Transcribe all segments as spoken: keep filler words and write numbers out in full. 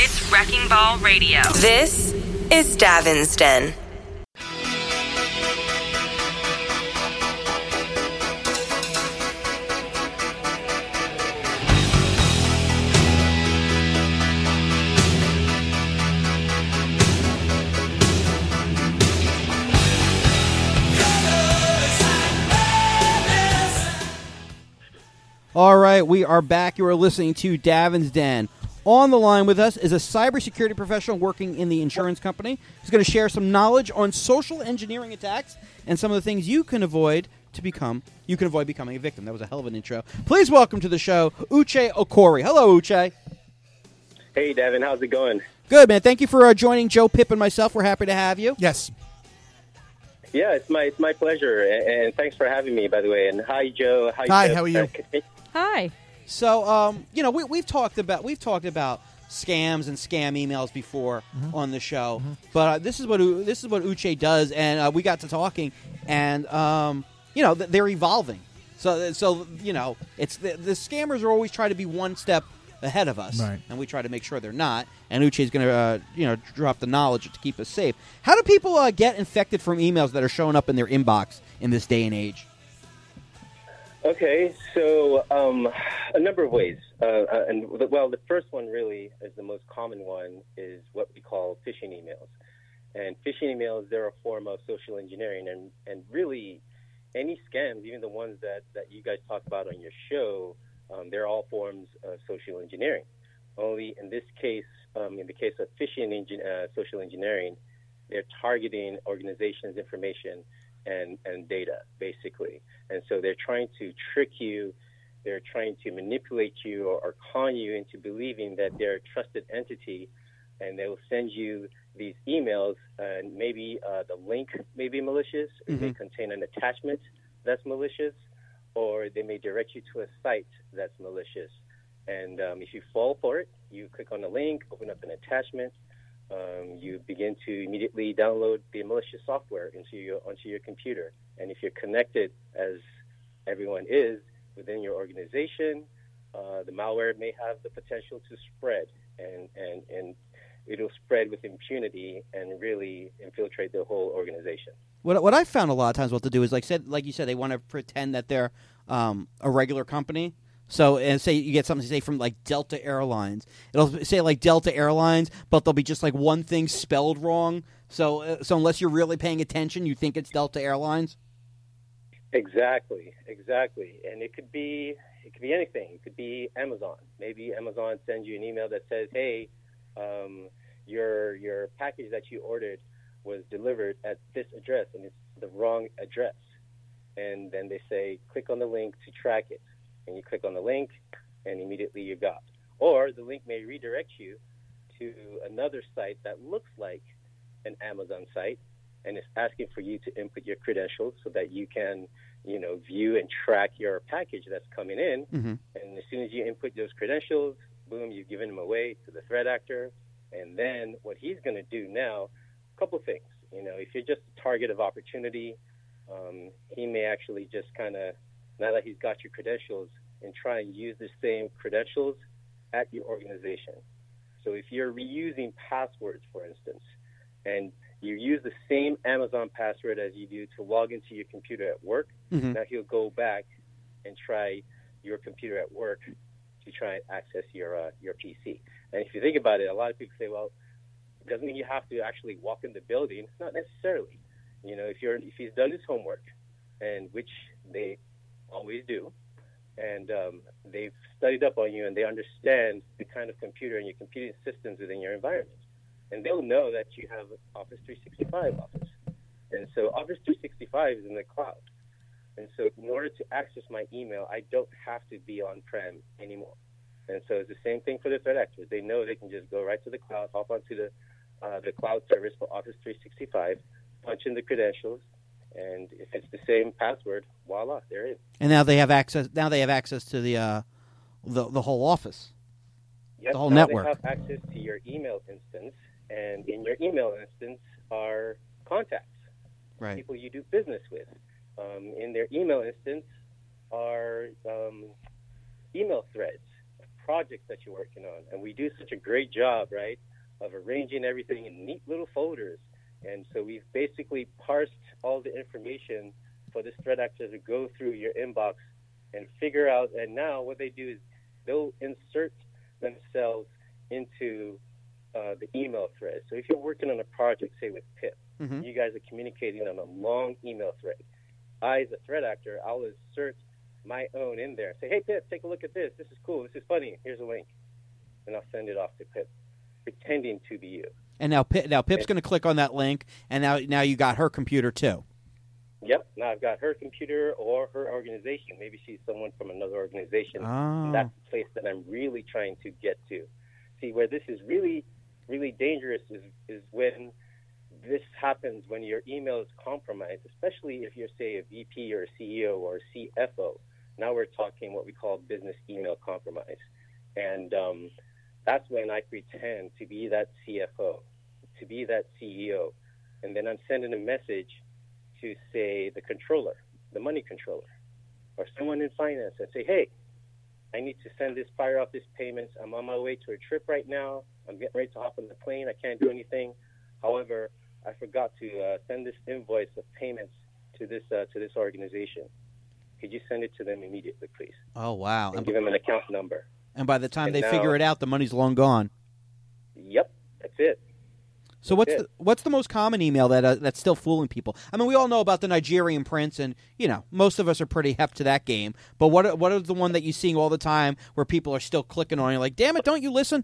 It's Wrecking Ball Radio. This is Davin's Den. All right, we are back. You are listening to Davin's Den. On the line with us is a cybersecurity professional working in the insurance company. He's going to share some knowledge on social engineering attacks and some of the things you can avoid to become you can avoid becoming a victim. That was a hell of an intro. Please welcome to the show Uche Okori. Hello, Uche. Hey, Davin. How's it going? Good, man. Thank you for uh, joining Joe, Pip, and myself. We're happy to have you. Yes. Yeah, it's my it's my pleasure, and, and thanks for having me. By the way, and hi, Joe. Hi, Hi, Pip. how are you? Uh, Hi. So, um, you know, we, we've talked about we've talked about scams and scam emails before mm-hmm. on the show, mm-hmm. but uh, this is what U- this is what Uche does, and uh, we got to talking, and um, you know, th- they're evolving. So, so you know, it's the, the scammers are always trying to be one step ahead of us, right. and we try to make sure they're not. And Uche is going to, uh, you know, drop the knowledge to keep us safe. How do people uh, get infected from emails that are showing up in their inbox in this day and age? Okay, so um, a number of ways, uh, uh, and well, the first one really is the most common one is what we call phishing emails, and phishing emails they're a form of social engineering, and, and really any scams, even the ones that, that you guys talk about on your show, um, they're all forms of social engineering. Only in this case, um, in the case of phishing engin- uh, social engineering, they're targeting organizations' information and, and data, basically. And so they're trying to trick you, they're trying to manipulate you or, or con you into believing that they're a trusted entity, and they will send you these emails, and maybe uh, the link may be malicious, or mm-hmm. may contain an attachment that's malicious, or they may direct you to a site that's malicious. And um, if you fall for it, you click on the link, open up an attachment, Um, you begin to immediately download the malicious software into your onto your computer. And if you're connected, as everyone is, within your organization, uh, the malware may have the potential to spread, and, and, and it'll spread with impunity and really infiltrate the whole organization. What what I found a lot of times what to do is, like said, like you said, they want to pretend that they're um, a regular company. So, and say you get something, say, from, like, Delta Airlines. It'll say, like, Delta Airlines, but there'll be just, like, one thing spelled wrong. So, uh, so unless you're really paying attention, you think it's Delta Airlines? Exactly, exactly. And it could be it could be anything. It could be Amazon. Maybe Amazon sends you an email that says, hey, um, your your package that you ordered was delivered at this address, and it's the wrong address. And then they say, click on the link to track it. And you click on the link, and immediately you're got. Or the link may redirect you to another site that looks like an Amazon site, and it's asking for you to input your credentials so that you can, you know, view and track your package that's coming in. Mm-hmm. And as soon as you input those credentials, boom, you've given them away to the threat actor. And then what he's going to do now, a couple things. You know, if you're just a target of opportunity, um, he may actually just kind of, now that he's got your credentials, and try and use the same credentials at your organization. So if you're reusing passwords, for instance, and you use the same Amazon password as you do to log into your computer at work, mm-hmm. now he'll go back and try your computer at work to try and access your uh, your P C. And if you think about it, a lot of people say, well, it doesn't mean you have to actually walk in the building. Not necessarily. You know, if you're if he's done his homework, and which they always do, and um, they've studied up on you, and they understand the kind of computer and your computing systems within your environment. And they'll know that you have Office three sixty-five Office. And so Office three sixty-five is in the cloud. And so in order to access my email, I don't have to be on-prem anymore. And so it's the same thing for the threat actors. They know they can just go right to the cloud, hop onto the, uh, the cloud service for Office three sixty-five, punch in the credentials, and if it's the same password, voila, they're in. And now they have access. Now they have access to the uh, the the whole office, Yes, the whole now network. They have access to your email instance, and in your email instance are contacts, right? People you do business with. Um, in their email instance are um, email threads, projects that you're working on. And we do such a great job, right, of arranging everything in neat little folders. And so we've basically parsed all the information for this threat actor to go through your inbox and figure out. And now what they do is they'll insert themselves into uh, the email thread. So if you're working on a project, say with Pip, mm-hmm. you guys are communicating on a long email thread. I, as a threat actor, I'll insert my own in there. Say, hey, Pip, take a look at this. This is cool. This is funny. Here's a link. And I'll send it off to Pip, pretending to be you. And now, Pip, now Pip's going to click on that link, and now now you got her computer too. Yep. Now I've got her computer or her organization. Maybe she's someone from another organization. Oh. And that's the place that I'm really trying to get to. See, where this is really, really dangerous is, is when this happens, when your email is compromised, especially if you're, say, a V P or a C E O or a C F O. Now we're talking what we call business email compromise. And um, that's when I pretend to be that C F O, to be that C E O. And then I'm sending a message to, say, the controller, the money controller, or someone in finance and say, hey, I need to send this, fire off this payment. I'm on my way to a trip right now. I'm getting ready to hop on the plane. I can't do anything. However, I forgot to uh, send this invoice of payments to this uh, to this organization. Could you send it to them immediately, please? Oh, wow. And give them an account number. And by the time and they now, figure it out, the money's long gone. Yep, that's it. So what's the, what's the most common email that uh, that's still fooling people? I mean, we all know about the Nigerian prince, and you know most of us are pretty hep to that game. But what what is the one that you seeing all the time where people are still clicking on? You're like, damn it, don't you listen?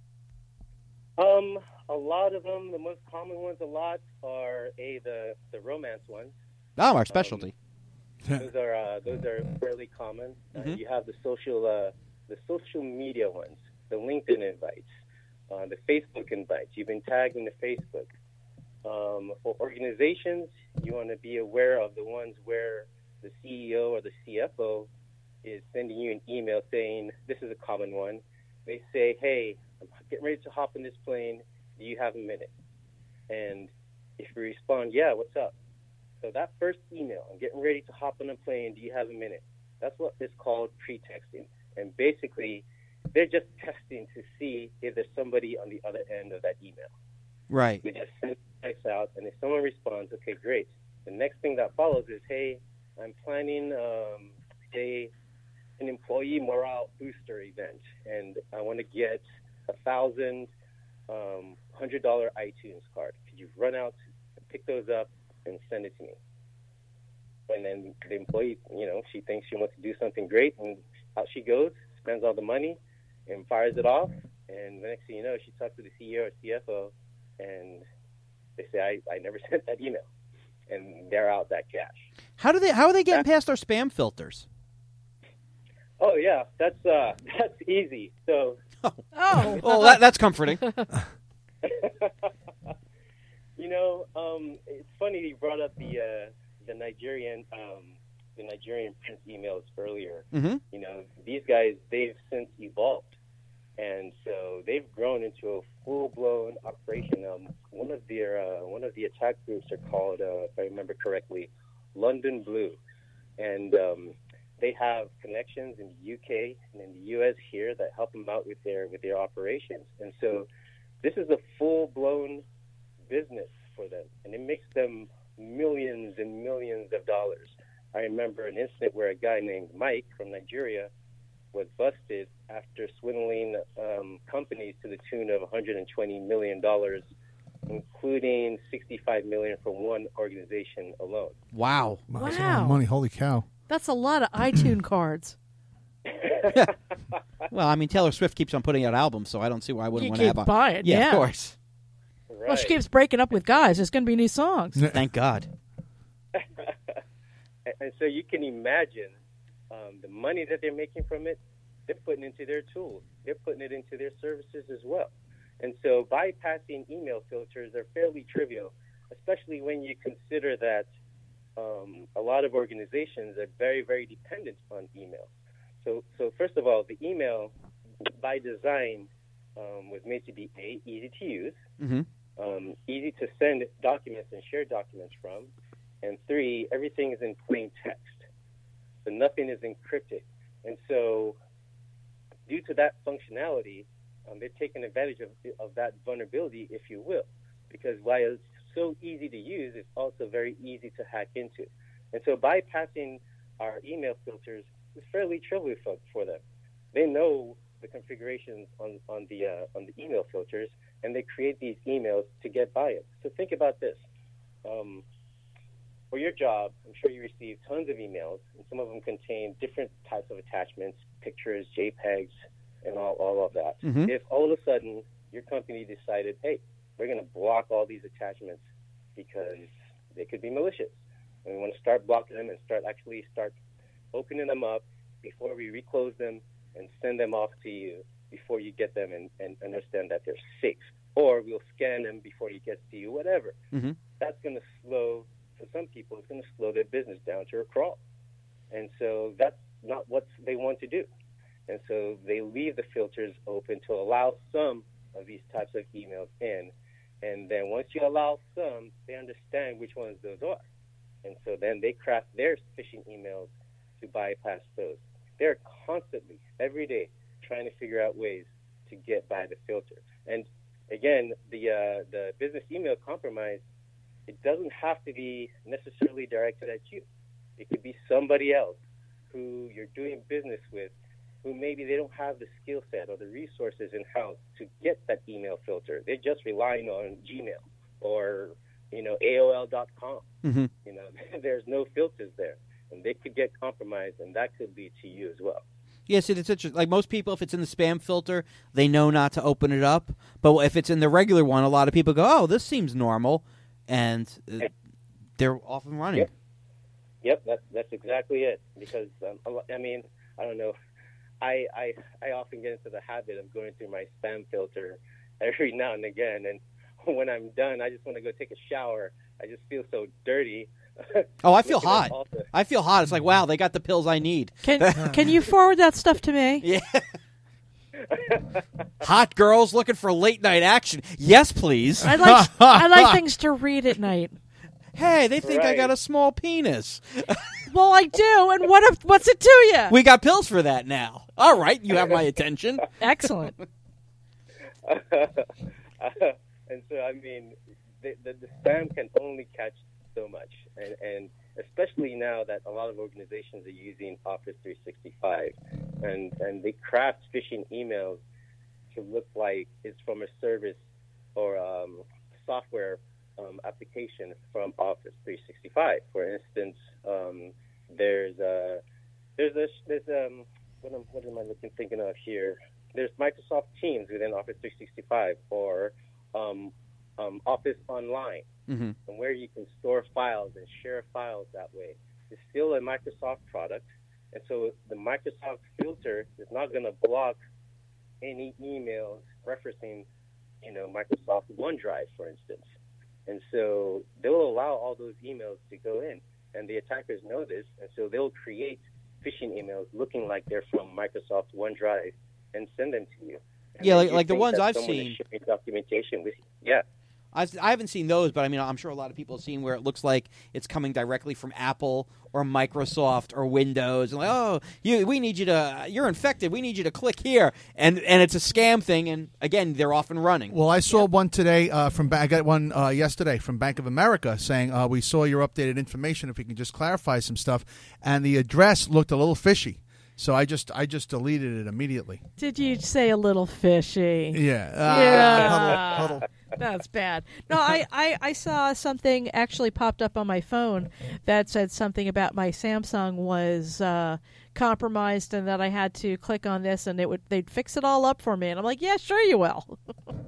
Um, a lot of them, the most common ones, a lot are a the the romance ones. Oh, our specialty. Um, those are uh, those are fairly common. Mm-hmm. Uh, you have the social uh, the social media ones, the LinkedIn invites. Uh, the Facebook invites. You've been tagged in the Facebook. Um, for organizations, you want to be aware of the ones where the C E O or the C F O is sending you an email saying, this is a common one. They say, hey, I'm getting ready to hop on this plane. Do you have a minute? And if you respond, yeah, what's up? So that first email, I'm getting ready to hop on a plane. Do you have a minute? That's what is called pretexting. And basically, they're just testing to see if there's somebody on the other end of that email. Right. We just send text out, and if someone responds, okay, great. The next thing that follows is, hey, I'm planning, um, say, an employee morale booster event, and I want to get a thousand, um, hundred dollar iTunes card. Could you run out, pick those up, and send it to me? And then the employee, you know, she thinks she wants to do something great, and out she goes, spends all the money, and fires it off, and the next thing you know, she talks to the C E O or C F O, and they say, I, I never sent that email, and they're out that cash. How do they? How are they getting past our spam filters? Oh, yeah, that's uh, that's easy. So, oh, oh. well, that, that's comforting. You know, um, it's funny you brought up the uh, the Nigerian um, the Nigerian prince emails earlier. Mm-hmm. You know, these guys, they've since evolved. And so they've grown into a full-blown operation. Um, one of their uh, one of the attack groups are called, uh, if I remember correctly, London Blue, and um, they have connections in the U K and in the U S here that help them out with their with their operations. And so this is a full-blown business for them, and it makes them millions and millions of dollars. I remember an incident where a guy named Mike from Nigeria was busted after swindling um, companies to the tune of one hundred twenty million dollars, including sixty-five million dollars from one organization alone. Wow. Wow. Wow. That's a lot of money. Holy cow. That's a lot of iTunes cards. Well, I mean, Taylor Swift keeps on putting out albums, so I don't see why I wouldn't You want to keep have a... buying, yeah, yeah. of course. Right. Well, she keeps breaking up with guys. There's going to be new songs. Thank God. And so you can imagine um, the money that they're making from it, they're putting into their tools. They're putting it into their services as well. And so bypassing email filters are fairly trivial, especially when you consider that um, a lot of organizations are very, very dependent on email. So, so first of all, the email, by design, um, was made to be, A, easy to use, mm-hmm. um, easy to send documents and share documents from, and three, everything is in plain text. So nothing is encrypted. And so due to that functionality, um, they're taking advantage of, of that vulnerability, if you will, because while it's so easy to use, it's also very easy to hack into. And so bypassing our email filters is fairly trivial for, for them. They know the configurations on, on, the, uh, on the email filters, and they create these emails to get by it. So think about this. Um, for your job, I'm sure you receive tons of emails, and some of them contain different types of attachments, pictures, JPEGs, and all, all of that. Mm-hmm. If all of a sudden your company decided, hey, we're going to block all these attachments because they could be malicious, and we want to start blocking them and start actually start opening them up before we reclose them and send them off to you before you get them and, and understand that they're safe. Or we'll scan them before it gets to you, whatever. Mm-hmm. That's going to slow, for some people, it's going to slow their business down to a crawl. And so that's not what they want to do. And so they leave the filters open to allow some of these types of emails in. And then once you allow some, they understand which ones those are. And so then they craft their phishing emails to bypass those. They're constantly, every day, trying to figure out ways to get by the filter. And again, the uh, the business email compromise, it doesn't have to be necessarily directed at you. It could be somebody else who you're doing business with, who maybe they don't have the skill set or the resources in-house to get that email filter. They're just relying on Gmail or, you know, A O L dot com. Mm-hmm. You know, there's no filters there. And they could get compromised, and that could lead to you as well. Yes, it's interesting. Like most people, if it's in the spam filter, they know not to open it up. But if it's in the regular one, a lot of people go, oh, this seems normal, and uh, they're off and running. Yep, yep that's, that's exactly it. Because, um, I mean, I don't know. I, I, I often get into the habit of going through my spam filter every now and again. And when I'm done, I just want to go take a shower. I just feel so dirty. Oh, I feel hot. I feel hot. It's like, wow, they got the pills I need. Can can you forward that stuff to me? Yeah. Hot girls looking for late night action. Yes, please. I like I like things to read at night. Hey, they think Right. I got a small penis. Well, I do. And what if, what's it to you? We got pills for that now. All right, you have my attention. Excellent. and so, I mean, the, the, the spam can only catch so much. And, and especially now that a lot of organizations are using Office three sixty-five, and, and they craft phishing emails to look like it's from a service or um, software um, application from Office three sixty-five. For instance, um, there's a, there's a, there's um, what am, what am I looking thinking of here? There's Microsoft Teams within Office three sixty-five, or um, um, Office Online, Mm-hmm. and where you can store files and share files that way. It's still a Microsoft product, and so the Microsoft filter is not going to block any emails referencing, you know, Microsoft OneDrive, for instance. And so they'll allow all those emails to go in, and the attackers know this, and so they'll create phishing emails looking like they're from Microsoft OneDrive and send them to you. And Yeah, then like- you like the think ones that I've someone is seen. sharing documentation with you. Yeah. I've, I haven't seen those, but I mean, I'm sure a lot of people have seen where it looks like it's coming directly from Apple or Microsoft or Windows, and like, oh, you, we need you to, you're infected. We need you to click here, and and it's a scam thing. And again, they're off and running. Well, I saw one today uh, from ba- I got one uh, yesterday from Bank of America saying uh, we saw your updated information. If you can just clarify some stuff, and the address looked a little fishy, so I just I just deleted it immediately. Did you say a little fishy? Yeah, Yeah. Uh, huddle, huddle. That's bad. No, I, I, I saw something actually popped up on my phone that said something about my Samsung was uh, compromised and that I had to click on this and it would they'd fix it all up for me. And I'm like, yeah, sure you will.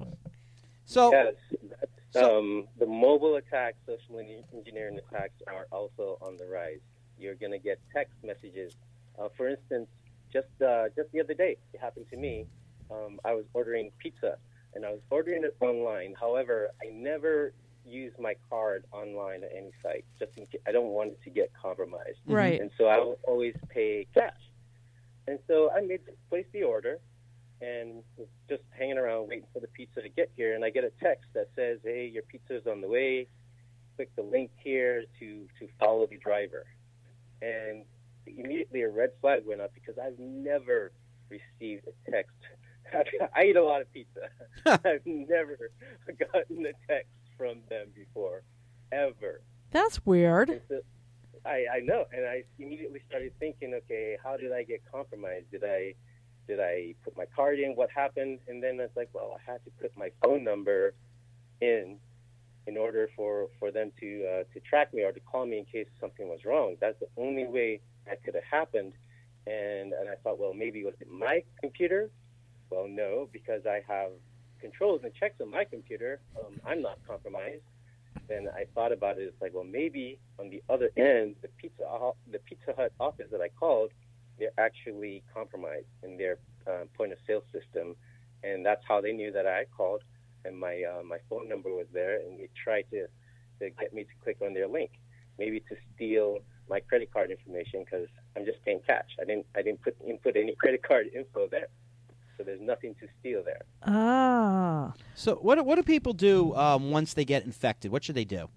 So, Yes, that's, so- um, the mobile attacks, social en- engineering attacks are also on the rise. You're going to get text messages. Uh, for instance, just uh, just the other day, it happened to me. Um, I was ordering pizza, and I was ordering it online. However, I never use my card online at any site. Just in case, I don't want it to get compromised. Right. And so I will always pay cash. And so I made placed the order, and was just hanging around waiting for the pizza to get here, and I get a text that says, hey, your pizza's on the way. Click the link here to, to follow the driver. And immediately a red flag went up because I've never received a text. I eat a lot of pizza. I've never gotten a text from them before, ever. That's weird. And so, I, I know, and I immediately started thinking, okay, how did I get compromised? Did I did I put my card in? What happened? And then it's like, well, I had to put my phone number in in order for, for them to uh, to track me or to call me in case something was wrong. That's the only way that could have happened. And and I thought, well, maybe was it my computer? Well, no, because I have controls and checks on my computer. Um, I'm not compromised. Then I thought about it. It's like, well, maybe on the other end, the Pizza the Pizza Hut office that I called, they're actually compromised in their uh, point of sale system, and that's how they knew that I called, and my uh, my phone number was there, and they tried to, to get me to click on their link, maybe to steal my credit card information because I'm just paying cash. I didn't I didn't put input any credit card info there. So there's nothing to steal there. Ah. So what what do people do um, once they get infected? What should they do?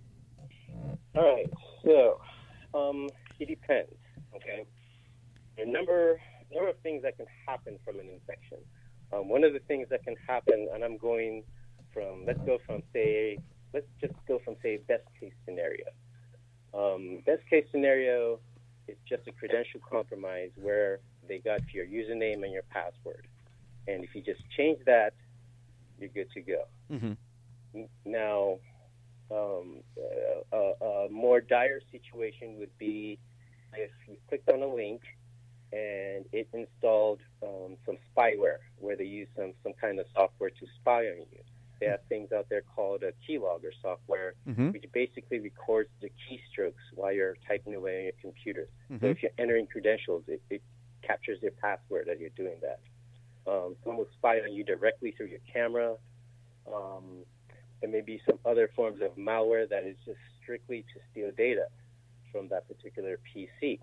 All right. So um, it depends. Okay. There are a number number of things that can happen from an infection. Um, one of the things that can happen, and I'm going from let's go from say let's just go from say best case scenario. Um, best case scenario is just a credential compromise where they got your username and your password. And if you just change that, you're good to go. Mm-hmm. Now, um, a, a, a more dire situation would be if you clicked on a link and it installed um, some spyware where they use some, some kind of software to spy on you. They have things out there called a keylogger software, mm-hmm. which basically records the keystrokes while you're typing away on your computer. Mm-hmm. So if you're entering credentials, it, it captures your password as you're doing that. Um, some will spy on you directly through your camera. Um, there may be some other forms of malware that is just strictly to steal data from that particular P C.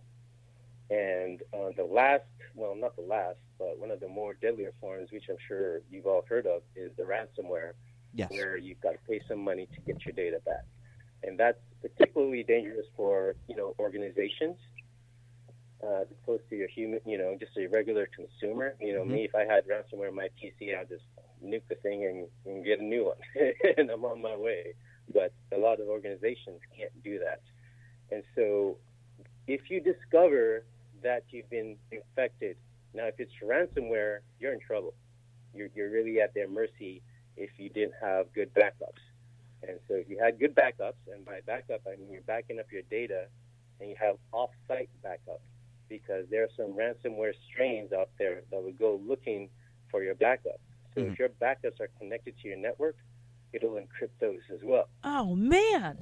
And uh, the last, well, not the last, but one of the more deadlier forms, which I'm sure you've all heard of, is the ransomware, yes. where you've got to pay some money to get your data back. And that's particularly dangerous for, you know, organizations. Uh, as opposed to your human, you know, just a regular consumer. You know, mm-hmm. me, if I had ransomware on my P C, I'd just nuke the thing and, and get a new one, and I'm on my way. But a lot of organizations can't do that. And so if you discover that you've been infected, now if it's ransomware, you're in trouble. You're, you're really at their mercy if you didn't have good backups. And so if you had good backups, and by backup, I mean you're backing up your data, and you have off-site backup, because there are some ransomware strains out there that would go looking for your backup. So mm-hmm. if your backups are connected to your network, it'll encrypt those as well. Oh, man.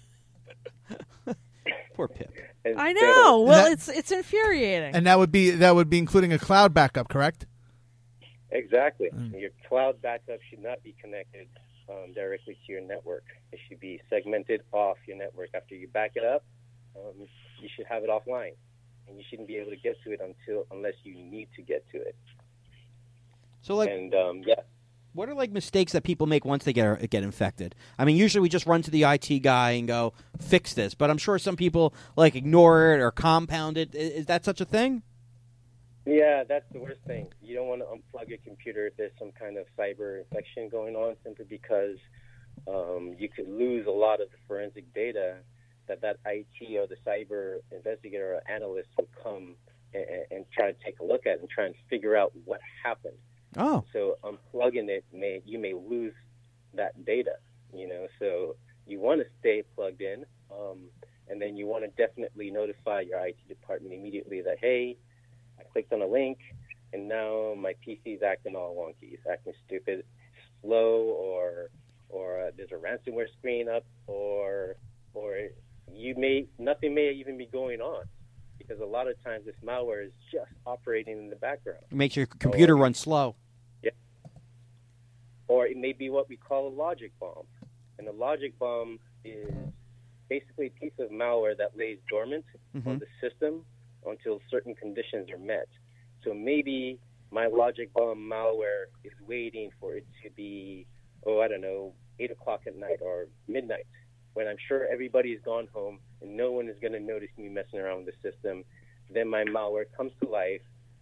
Poor Pip. And I so- know. Well, that- it's it's infuriating. And that would be that would be including a cloud backup, correct? Exactly. Mm. Your cloud backup should not be connected um, directly to your network. It should be segmented off your network. After you back it up, um, you should have it offline. And you shouldn't be able to get to it until unless you need to get to it. So, like, and um, yeah, what are like mistakes that people make once they get get infected? I mean, usually we just run to the I T guy and go fix this, but I'm sure some people like ignore it or compound it. Is, is that such a thing? yeah, that's the worst thing. You don't want to unplug your computer if there's some kind of cyber infection going on, simply because um, you could lose a lot of the forensic data that that I T or the cyber investigator or analyst will come and, and try to take a look at and try and figure out what happened. Oh. So unplugging it, may you may lose that data, you know. So you want to stay plugged in, um, and then you want to definitely notify your I T department immediately that, hey, I clicked on a link, and now my P C is acting all wonky. It's acting stupid, slow, or or uh, there's a ransomware screen up, or or you may nothing may even be going on, because a lot of times this malware is just operating in the background. It makes your computer or, run slow. Yeah. Or it may be what we call a logic bomb. And a logic bomb is basically a piece of malware that lays dormant mm-hmm. on the system until certain conditions are met. So maybe my logic bomb malware is waiting for it to be, oh, I don't know, eight o'clock at night or midnight, when I'm sure everybody's gone home and no one is going to notice me messing around with the system. Then my malware comes to life, um,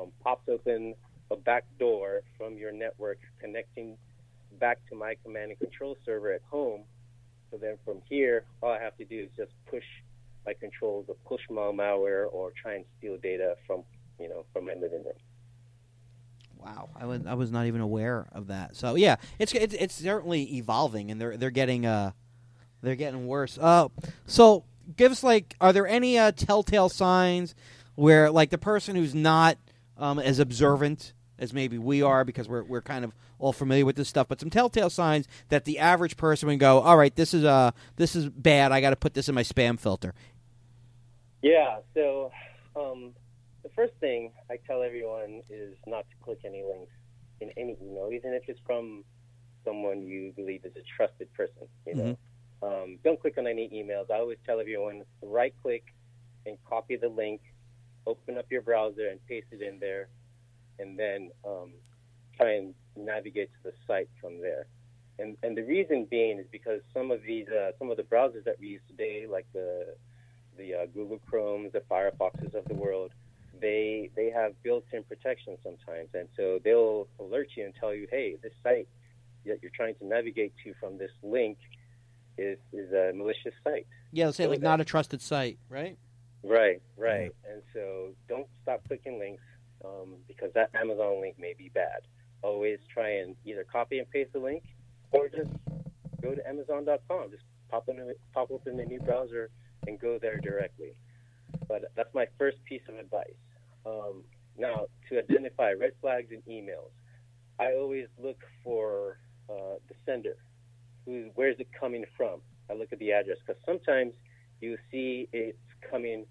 um, pops open a back door from your network connecting back to my command and control server at home. So then from here, all I have to do is just push my controls or push my malware or try and steal data from, you know, from my living room. Wow, I was I was not even aware of that. So yeah, it's it's, it's certainly evolving, and they're they're getting uh they're getting worse. Uh, so give us like, are there any uh, telltale signs where like the person who's not um, as observant as maybe we are, because we're we're kind of all familiar with this stuff, but some telltale signs that the average person would go, all right, this is uh this is bad. I got to put this in my spam filter. Yeah. So. Um, The first thing I tell everyone is not to click any links in any email, even if it's from someone you believe is a trusted person. You know, mm-hmm. um, don't click on any emails. I always tell everyone, right-click and copy the link, open up your browser and paste it in there, and then um, try and navigate to the site from there. And and the reason being is because some of these, uh, some of the browsers that we use today, like the the uh, Google Chromes, the Firefoxes of the world, they they have built-in protection sometimes, and so they'll alert you and tell you, hey, this site that you're trying to navigate to from this link is is a malicious site. Yeah, they'll say, like, not a trusted site, right? Right, right. Mm-hmm. And so don't stop clicking links um, because that Amazon link may be bad. Always try and either copy and paste the link or just go to Amazon dot com. Just pop, in a, pop open a new browser and go there directly. But that's my first piece of advice. Um, now, to identify red flags in emails, I always look for uh, the sender. Who, where's it coming from? I look at the address because sometimes you see it's coming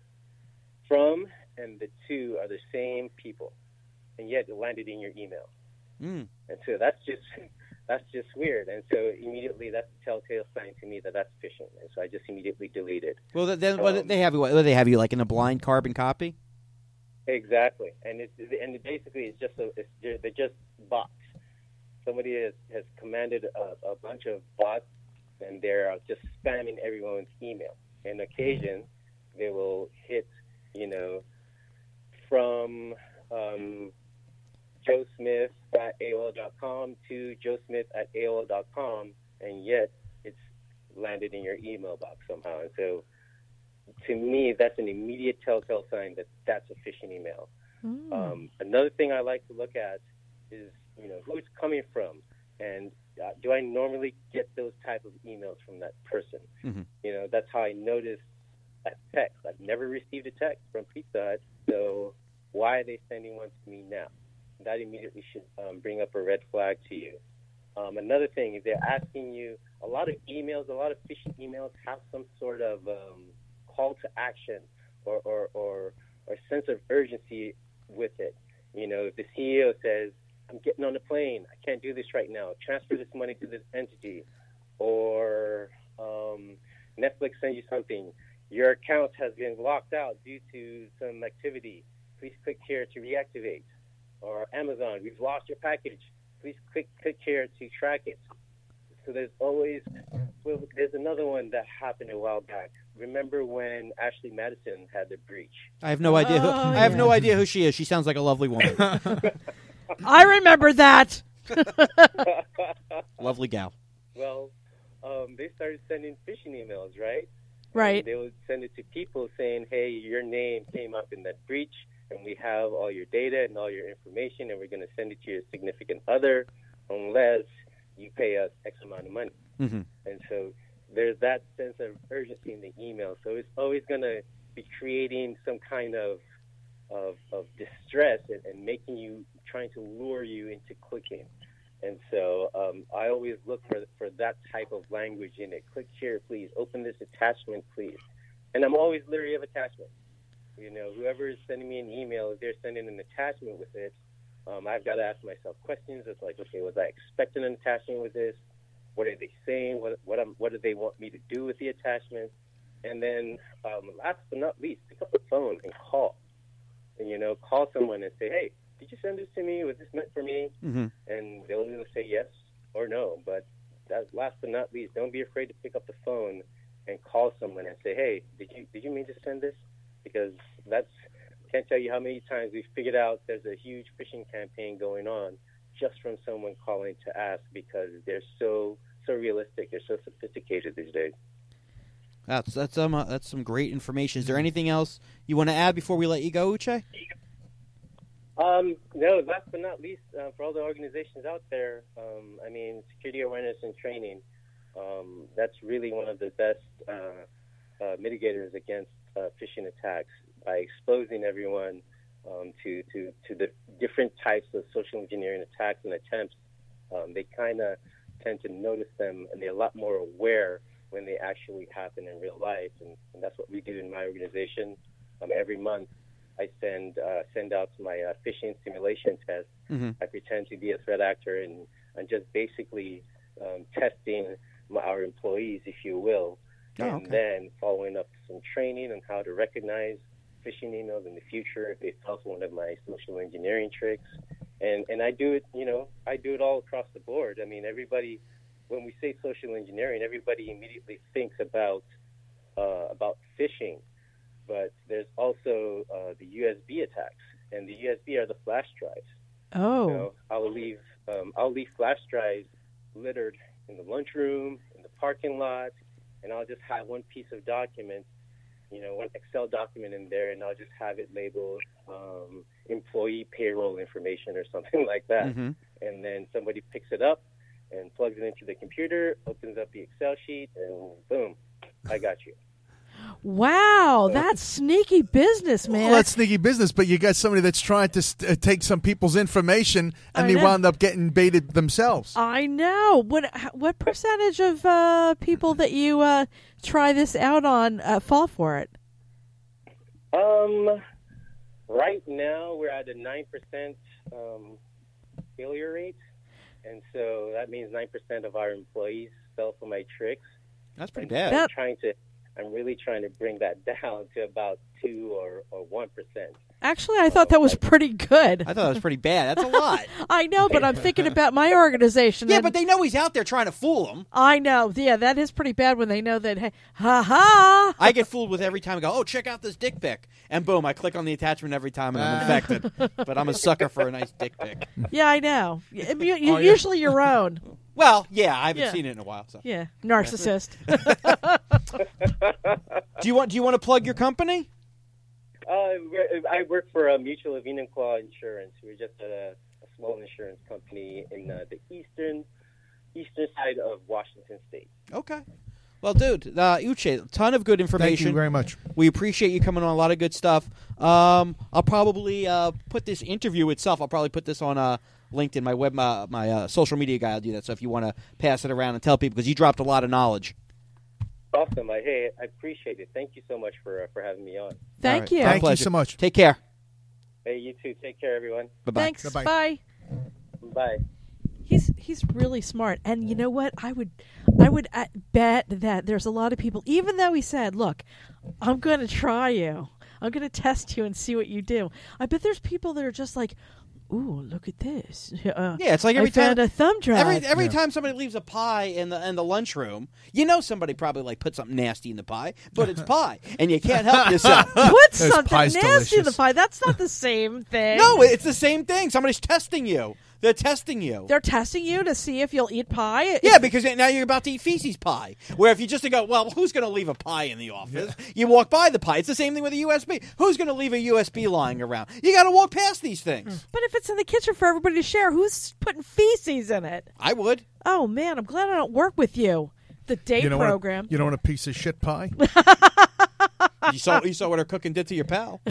from and the two are the same people, and yet it landed in your email. Mm. And so that's just that's just weird. And so immediately that's a telltale sign to me that that's phishing. And so I just immediately delete it. Well, then um, they have you. What, they have you like in a blind carbon copy? Exactly, and it's and it basically it's just a it's, they're just bots. Somebody has, has commanded a, a bunch of bots, and they're just spamming everyone's email. And occasion, they will hit, you know, from um, Joe Smith at A O L dot com to Joe Smith at A O L dot com, and yet it's landed in your email box somehow. And so, to me, that's an immediate telltale sign that that's a phishing email. Mm. Um, another thing I like to look at is, you know, who it's coming from, and uh, do I normally get those type of emails from that person? Mm-hmm. You know, that's how I noticed that text. I've never received a text from Pizza Hut, so why are they sending one to me now? That immediately should um, bring up a red flag to you. Um, another thing, if they're asking you, a lot of emails, a lot of phishing emails have some sort of um, call to action or, or, or, or sense of urgency with it. You know, if the C E O says, I'm getting on a plane, I can't do this right now, transfer this money to this entity, or um, Netflix sends you something, your account has been locked out due to some activity, please click here to reactivate. Or Amazon, we've lost your package, please click, click here to track it. So there's always, well, there's another one that happened a while back. Remember when Ashley Madison had the breach? I have no idea. Who, oh, I have yeah. no idea who she is. She sounds like a lovely woman. I remember that. Lovely gal. Well, um, they started sending phishing emails, right? Right. And they would send it to people saying, hey, your name came up in that breach, and we have all your data and all your information, and we're going to send it to your significant other unless you pay us X amount of money. Mm-hmm. And so there's that sense of urgency in the email. So it's always going to be creating some kind of of, of distress and, and making you, trying to lure you into clicking. And so um, I always look for for that type of language in it. Click here, please. Open this attachment, please. And I'm always leery of attachments. You know, whoever is sending me an email, if they're sending an attachment with it, um, I've got to ask myself questions. It's like, okay, was I expecting an attachment with this? What are they saying? What what, I'm, what do they want me to do with the attachment? And then um, last but not least, pick up the phone and call. And, you know, call someone and say, hey, did you send this to me? Was this meant for me? Mm-hmm. And they'll either say yes or no. But that, last but not least, don't be afraid to pick up the phone and call someone and say, hey, did you did you mean to send this? Because that's can't tell you how many times we've figured out there's a huge phishing campaign going on just from someone calling to ask because they're so so realistic, they're so sophisticated these days. That's that's um uh, that's some great information. Is there anything else you want to add before we let you go, Uche? Um, no, last but not least, uh, for all the organizations out there, um, I mean, security awareness and training, um, that's really one of the best uh, uh, mitigators against uh, phishing attacks by exposing everyone um, to, to, to the different types of social engineering attacks and attempts. Um, they kind of tend to notice them, and they're a lot more aware when they actually happen in real life, and, and that's what we do in my organization. Um, every month, I send uh, send out my uh, phishing simulation test. Mm-hmm. I pretend to be a threat actor and, and just basically um, testing my, our employees, if you will, oh, and okay. then following up some training on how to recognize phishing emails in the future if they fell for one of my social engineering tricks. And and I do it, you know, I do it all across the board. I mean, everybody, when we say social engineering, everybody immediately thinks about uh, about phishing. But there's also uh, the U S B attacks, and the U S B are the flash drives. Oh. So I'll leave um, I'll leave flash drives littered in the lunchroom, in the parking lot, and I'll just have one piece of document, you know, one Excel document in there, and I'll just have it labeled um, employee payroll information or something like that. Mm-hmm. And then somebody picks it up and plugs it into the computer, opens up the Excel sheet, and boom, I got you. Wow, that's sneaky business, man. Well, that's sneaky business, but you got somebody that's trying to st- uh, take some people's information, and I they know. wound up getting baited themselves. I know. What what percentage of uh, people that you uh, try this out on uh, fall for it? Um, right now we're at a nine percent um, failure rate, and so that means nine percent of our employees fell for my tricks. That's pretty And bad. I'm That- trying to, I'm really trying to bring that down to about two or or one percent. Actually, I thought that was pretty good. I thought that was pretty bad. That's a lot. I know, but I'm thinking about my organization. Yeah, and but they know he's out there trying to fool them. I know. Yeah, that is pretty bad when they know that. Hey, ha ha! I get fooled with every time I go, oh, check out this dick pic. And boom, I click on the attachment every time and I'm infected. But I'm a sucker for a nice dick pic. Yeah, I know. You, you, Oh, yeah. Usually your own. Well, yeah, I haven't Yeah. seen it in a while. So, Yeah, narcissist. do you want do you want to plug your company? Uh, we're- I work for uh, Mutual of Enumclaw Insurance. We're just a, a small insurance company in uh, the eastern eastern side of Washington State. Okay. Well, dude, uh, Uche, a ton of good information. Thank you very much. We appreciate you coming on. A lot of good stuff. Um, I'll probably uh, put this interview itself. I'll probably put this on uh, LinkedIn. My web, my, my uh, social media guy will do that. So if you want to pass it around and tell people, because you dropped a lot of knowledge. Awesome. I, hey, I appreciate it. Thank you so much for uh, for having me on. Thank All right. you. My Thank you pleasure. so much. Take care. Hey, you too. Take care, everyone. Bye-bye. Thanks. Bye-bye. Bye. Bye. He's he's really smart, and you know what? I would I would uh, bet that there's a lot of people. Even though he said, "Look, I'm going to try you. I'm going to test you and see what you do." I bet there's people that are just like, "Ooh, look at this." Uh, Yeah, it's like every I found time a thumb drive. Every every Yeah. time somebody leaves a pie in the in the lunchroom, you know somebody probably like put something nasty in the pie, but it's pie, and you can't help yourself. Put This something pie's nasty in the delicious. pie. That's not the same thing. No, it's the same thing. Somebody's testing you. They're testing you. They're testing you to see if you'll eat pie. Yeah, because now you're about to eat feces pie. Where if you just go, well, who's going to leave a pie in the office? You walk by the pie. It's the same thing with a U S B. Who's going to leave a U S B lying around? You got to walk past these things. But if it's in the kitchen for everybody to share, who's putting feces in it? I would. Oh man, I'm glad I don't work with you. The date You know program. What, you know what a piece of shit pie? You saw you saw what her cooking did to your pal.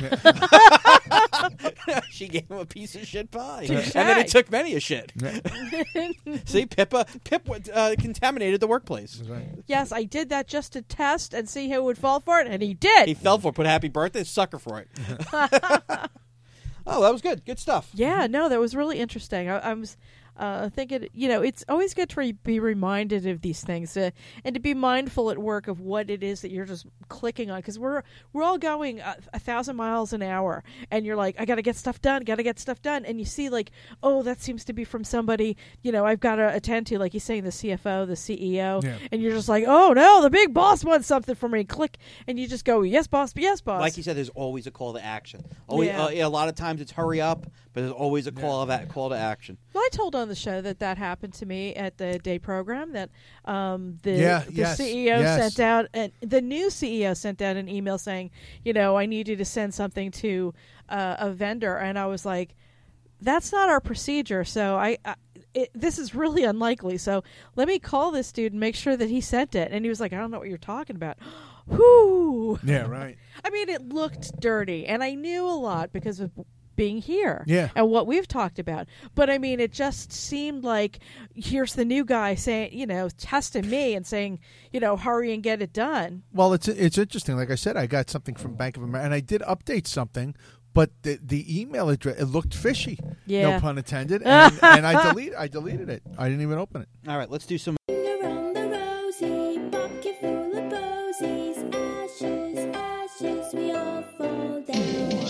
She gave him a piece of shit pie, Touche. and then it took many a shit. See, Pippa, Pip uh, contaminated the workplace. Yes, I did that just to test and see who would fall for it, and he did. He fell for it. Put happy birthday, sucker for it. Oh, that was good. Good stuff. Yeah, no, that was really interesting. I, I was, uh, think it, you know, it's always good to re- be reminded of these things uh, and to be mindful at work of what it is that you're just clicking on, because we're we're all going a, a thousand miles an hour, and you're like, I got to get stuff done, got to get stuff done, and you see like, oh, that seems to be from somebody, you know, I've got to attend to, like he's saying, the C F O, the C E O, Yeah. and you're just like, oh no, the big boss wants something from me. Click, and you just go, yes, boss, yes, boss. Like you said, there's always a call to action. Always, Yeah. uh, yeah, a lot of times it's hurry up, but there's always a call of a- call to action. Well, I told on the show that that happened to me at the day program, that um, the, Yeah, the yes, C E O yes. sent out, and the new C E O sent out an email saying, you know, I need you to send something to uh, a vendor. And I was like, that's not our procedure. So I, I it, this is really unlikely. So let me call this dude and make sure that he sent it. And he was like, I don't know what you're talking about. Whew. Yeah, right. I mean, it looked dirty, and I knew a lot because of being here Yeah. and what we've talked about. But I mean, it just seemed like here's the new guy saying, you know, testing me and saying, you know, hurry and get it done. Well, it's it's interesting. Like I said, I got something from Bank of America, and I did update something, but the, the email address, it looked fishy. Yeah. No pun intended. And, and I deleted I deleted it. I didn't even open it. All right, let's do some. Around the rosy, bucket full of posies, ashes, ashes, we all fall down.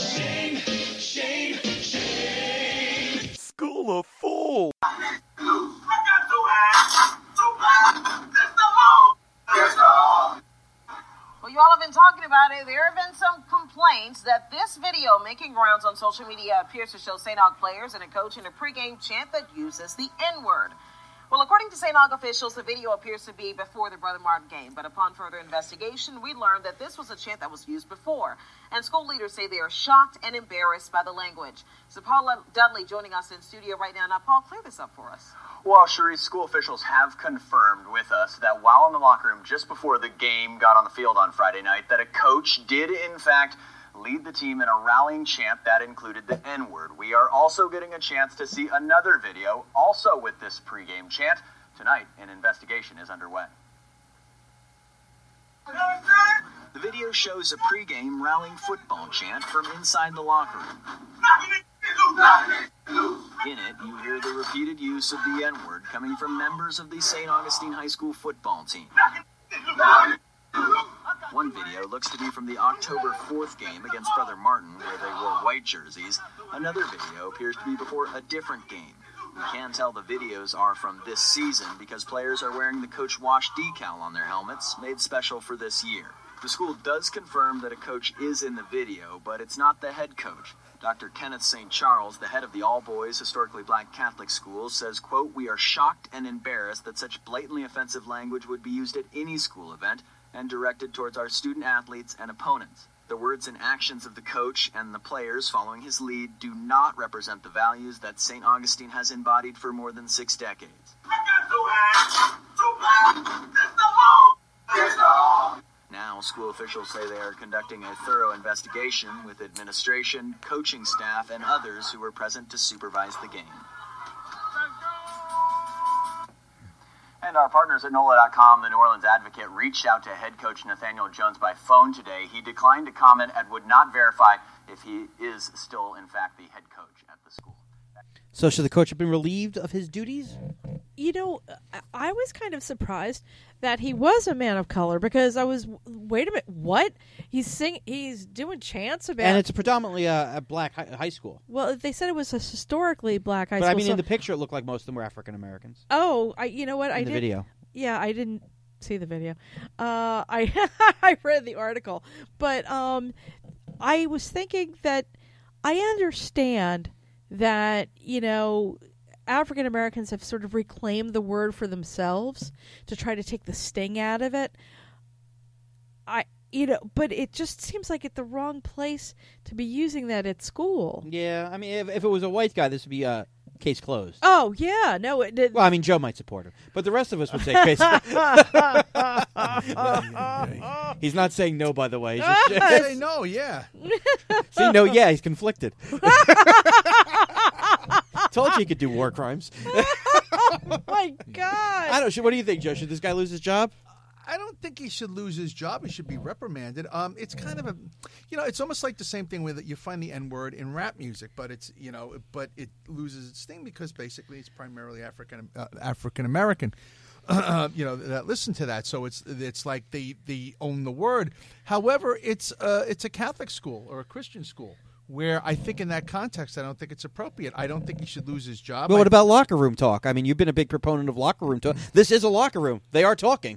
School of Fools. Well, you all have been talking about it. There have been some complaints that this video making rounds on social media appears to show Saint Aug players and a coach in a pregame chant that uses the N-word. Well, according to Saint Aug officials, the video appears to be before the Brother Martin game. But upon further investigation, we learned that this was a chant that was used before. And school leaders say they are shocked and embarrassed by the language. So Paul Dudley joining us in studio right now. Now, Paul, clear this up for us. Well, Cherise, school officials have confirmed with us that while in the locker room just before the game got on the field on Friday night, that a coach did, in fact, lead the team in a rallying chant that included the N-word. We are also getting a chance to see another video, also with this pregame chant. Tonight, an investigation is underway. The video shows a pregame rallying football chant from inside the locker room. In it, you hear the repeated use of the N-word coming from members of the Saint Augustine High School football team. One video looks to be from the October fourth game against Brother Martin, where they wore white jerseys. Another video appears to be before a different game. We can tell the videos are from this season because players are wearing the Coach Wash decal on their helmets, made special for this year. The school does confirm that a coach is in the video, but it's not the head coach. Doctor Kenneth Saint Charles, the head of the all-boys historically black Catholic school, says, quote, "We are shocked and embarrassed that such blatantly offensive language would be used at any school event and directed towards our student athletes and opponents. The words and actions of the coach and the players following his lead do not represent the values that Saint Augustine has embodied for more than six decades." Now, school officials say they are conducting a thorough investigation with administration, coaching staff, and others who were present to supervise the game. And our partners at N O L A dot com, the New Orleans Advocate, reached out to head coach Nathaniel Jones by phone today. He declined to comment and would not verify if he is still, in fact, the head coach at the school. So should the coach have been relieved of his duties? You know, I- I was kind of surprised that he was a man of color, because I was, wait a minute, what? He's sing, he's doing chants about. And it's predominantly a, a black hi- high school. Well, they said it was a historically black high But school. I mean, so- in the picture, it looked like most of them were African Americans. oh, I, you know what? I In the did. video. Yeah, I didn't see the video. Uh, I I read the article, but um, I was thinking that I understand that, you know, African Americans have sort of reclaimed the word for themselves to try to take the sting out of it. I, you know, but it just seems like it's the wrong place to be using that at school. Yeah, I mean, if, if it was a white guy, this would be uh, case closed. Oh yeah, no, it did. Well, I mean, Joe might support him, but the rest of us would say case. He's not saying no, by the way. He's just, I say no, yeah. see, no, yeah, he's conflicted. Told you he could do war crimes. Oh my God! I don't. Should, what do you think, Joe? Should this guy lose his job? I don't think he should lose his job. He should be reprimanded. Um, it's kind of a, you know, it's almost like the same thing with you find the N word in rap music, but it's you know, but it loses its sting because basically it's primarily African uh, African American, uh, you know, that listen to that. So it's it's like they they own the word. However, it's uh, it's a Catholic school or a Christian school. Where I think in that context, I don't think it's appropriate. I don't think he should lose his job. But what I, about locker room talk? I mean, you've been a big proponent of locker room talk. This is a locker room. They are talking.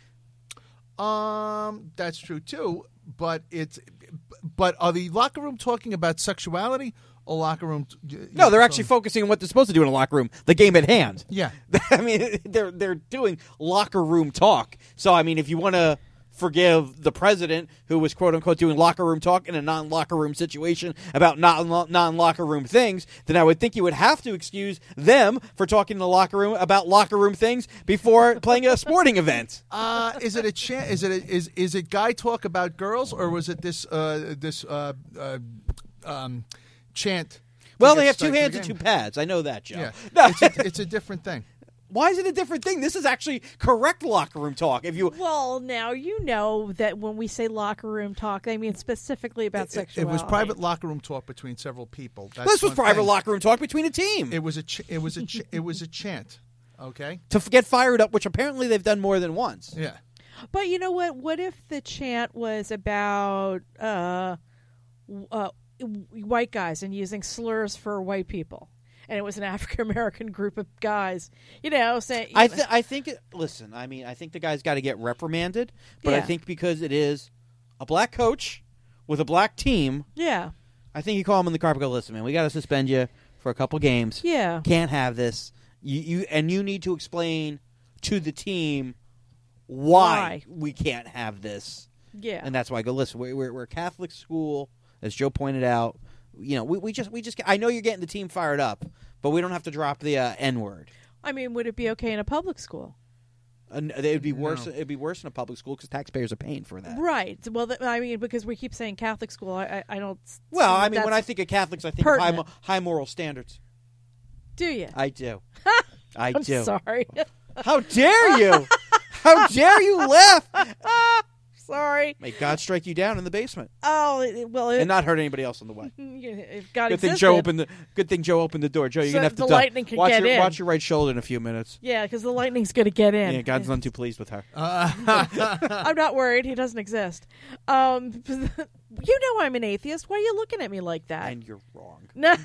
Um, that's true too. But it's, but are the locker room talking about sexuality or locker room? T- No, they're actually focusing on what they're supposed to do in a locker room, the game at hand. Yeah, I mean, they're they're doing locker room talk. So, I mean, if you want to forgive the president who was quote unquote doing locker room talk in a non locker room situation about non non locker room things, then I would think you would have to excuse them for talking in the locker room about locker room things before playing a sporting event. Uh, is it a chant? Is it a, is is it guy talk about girls or was it this uh, this uh, uh, um, chant? Well, to they get have two straight to the hands and two game? pads. I know that, Joe. Yeah, No. it's, a, it's a different thing. Why is it a different thing? This is actually correct locker room talk. If you Well, now you know that when we say locker room talk, they mean specifically about It, sexuality. it was private locker room talk between several people. That's this was one private thing. locker room talk between a team It was a ch- it was a ch- it was a chant. Okay. to f- get fired up, which apparently they've done more than once. Yeah. But you know what? What if the chant was about uh, w- uh, w- white guys and using slurs for white people? And it was an African American group of guys, you know, saying. I th- I think. It, listen, I mean, I think the guy's got to get reprimanded, but I Yeah. think because it is a black coach with a black team, yeah, I think you call him in the carpet. Go, listen, man, we got to suspend you for a couple games. yeah. Can't have this. You, you and you need to explain to the team why, Why. we can't have this. Yeah. And that's why I go, listen, we're, we're, we're a Catholic school, as Joe pointed out. You know, we, we just we just I know you're getting the team fired up, but we don't have to drop the uh, N word. I mean, would it be okay in a public school? And it'd be worse. No. It'd be worse in a public school because taxpayers are paying for that. Right. Well, th- I mean, because we keep saying Catholic school, I, I, I don't. s- Well, see I that mean, when I that's- think of Catholics, I think of high, pertinent. mo- high moral standards. do you? I do. I I'm do. sorry. How dare you? How dare you laugh? sorry. May God strike you down in the basement Oh, it- well, it, and not hurt anybody else on the way. if God Good thing existed. Joe opened the. Good thing Joe opened the door. Joe, you're So gonna have to the duck. lightning can watch get your in. watch your right shoulder in a few minutes. Yeah, because the lightning's going to get in. Yeah, God's none too pleased with her. I'm not worried. He doesn't exist. Um, you know I'm an atheist. Why are you looking at me like that? And you're wrong. No.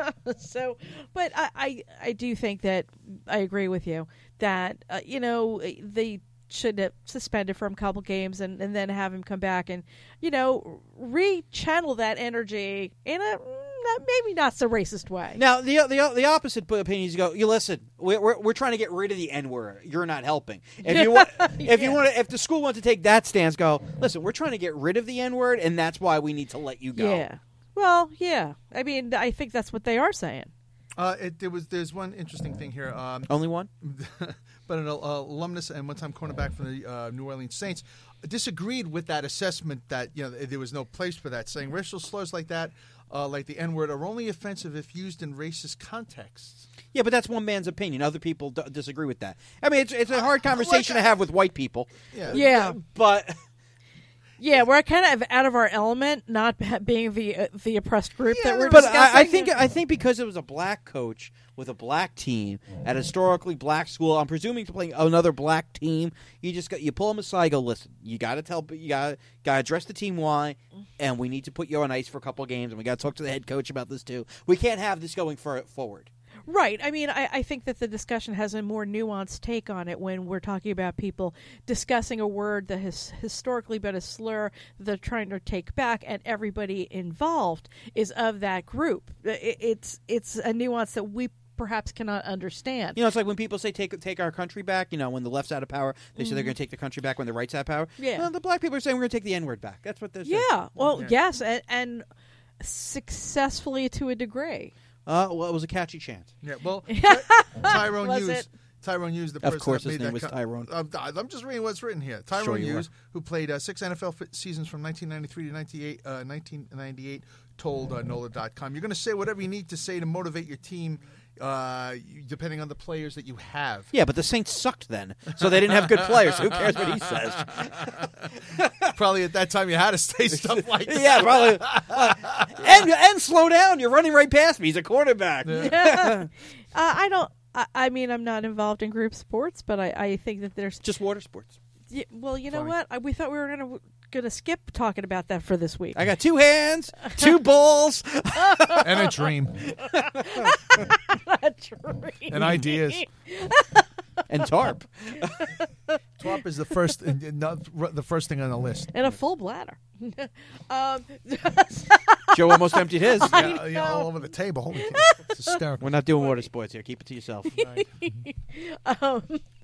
So, but I, I, I do think that I agree with you that uh, you know they should have suspended from a couple games and, and then have him come back and you know re-channel that energy in a mm, not- maybe not so racist way. Now, the the the opposite opinion is go. You listen. We're we're, we're trying to get rid of the N word. You're not helping. If you want, if you Yeah. want, to, if the school wants to take that stance, go. Listen, we're trying to get rid of the N word, and that's why we need to let you go. Yeah. Well, yeah. I mean, I think that's what they are saying. Uh, it, there was there's one interesting thing here. Um, Only one. but an uh, alumnus and one-time cornerback from the uh, New Orleans Saints disagreed with that assessment that you know there was no place for that, saying racial slurs like that, uh, like the N-word, are only offensive if used in racist contexts. Yeah, but that's one man's opinion. Other people d- disagree with that. I mean, it's it's a hard conversation to have with white people. Yeah, Yeah. But Yeah, we're kind of out of our element, not being the uh, the oppressed group Yeah, that we're but discussing. I, I think I think because it was a black coach with a black team at a historically black school, I'm presuming to playing another black team. You just got you pull them aside. Go listen. You got to tell. You got got to address the team why, and we need to put you on ice for a couple of games, and we got to talk to the head coach about this too. We can't have this going for, forward. Right. I mean, I, I think that the discussion has a more nuanced take on it when we're talking about people discussing a word that has historically been a slur that they're trying to take back, and everybody involved is of that group. It, it's it's a nuance that we perhaps cannot understand. You know, it's like when people say take take our country back. You know, when the left's out of power, they say they're going to take the country back when the right's out of power. Yeah. Well, the black people are saying we're going to take the N-word back. That's what they're saying. Yeah. Well, Yeah. yes, and, and successfully to a degree. Uh, well, it was a catchy chant. Yeah, well, Ty- Tyrone Was Hughes. it? Tyrone Hughes, the Of person course that his made name that was co- Tyrone. I'm, I'm just reading what's written here. Tyrone Sure you Hughes, are. who played uh, six N F L f- seasons from nineteen ninety-three to ninety-eight, uh, nineteen ninety-eight, told uh, N O L A dot com, "You're going to say whatever you need to say to motivate your team. uh, depending on the players that you have. Yeah, but the Saints sucked then, so they didn't have good players. Who cares what he says? Probably at that time you had to say stuff like that. Yeah, probably. Uh, and and slow down. You're running right past me. He's a quarterback. uh, I don't. I, I mean, I'm not involved in group sports, but I, I think that there's Just water sports. Yeah, well, you know Fine. what? I, we thought we were gonna gonna skip talking about that for this week. I got two hands, two balls. And a dream. A dream. And ideas. And tarp. Tarp is the first, uh, not the first thing on the list. And a full bladder. um, Joe almost emptied his. Yeah, yeah, all over the table. Holy cow. It's hysterical. We're not doing water sports here. Keep it to yourself. um,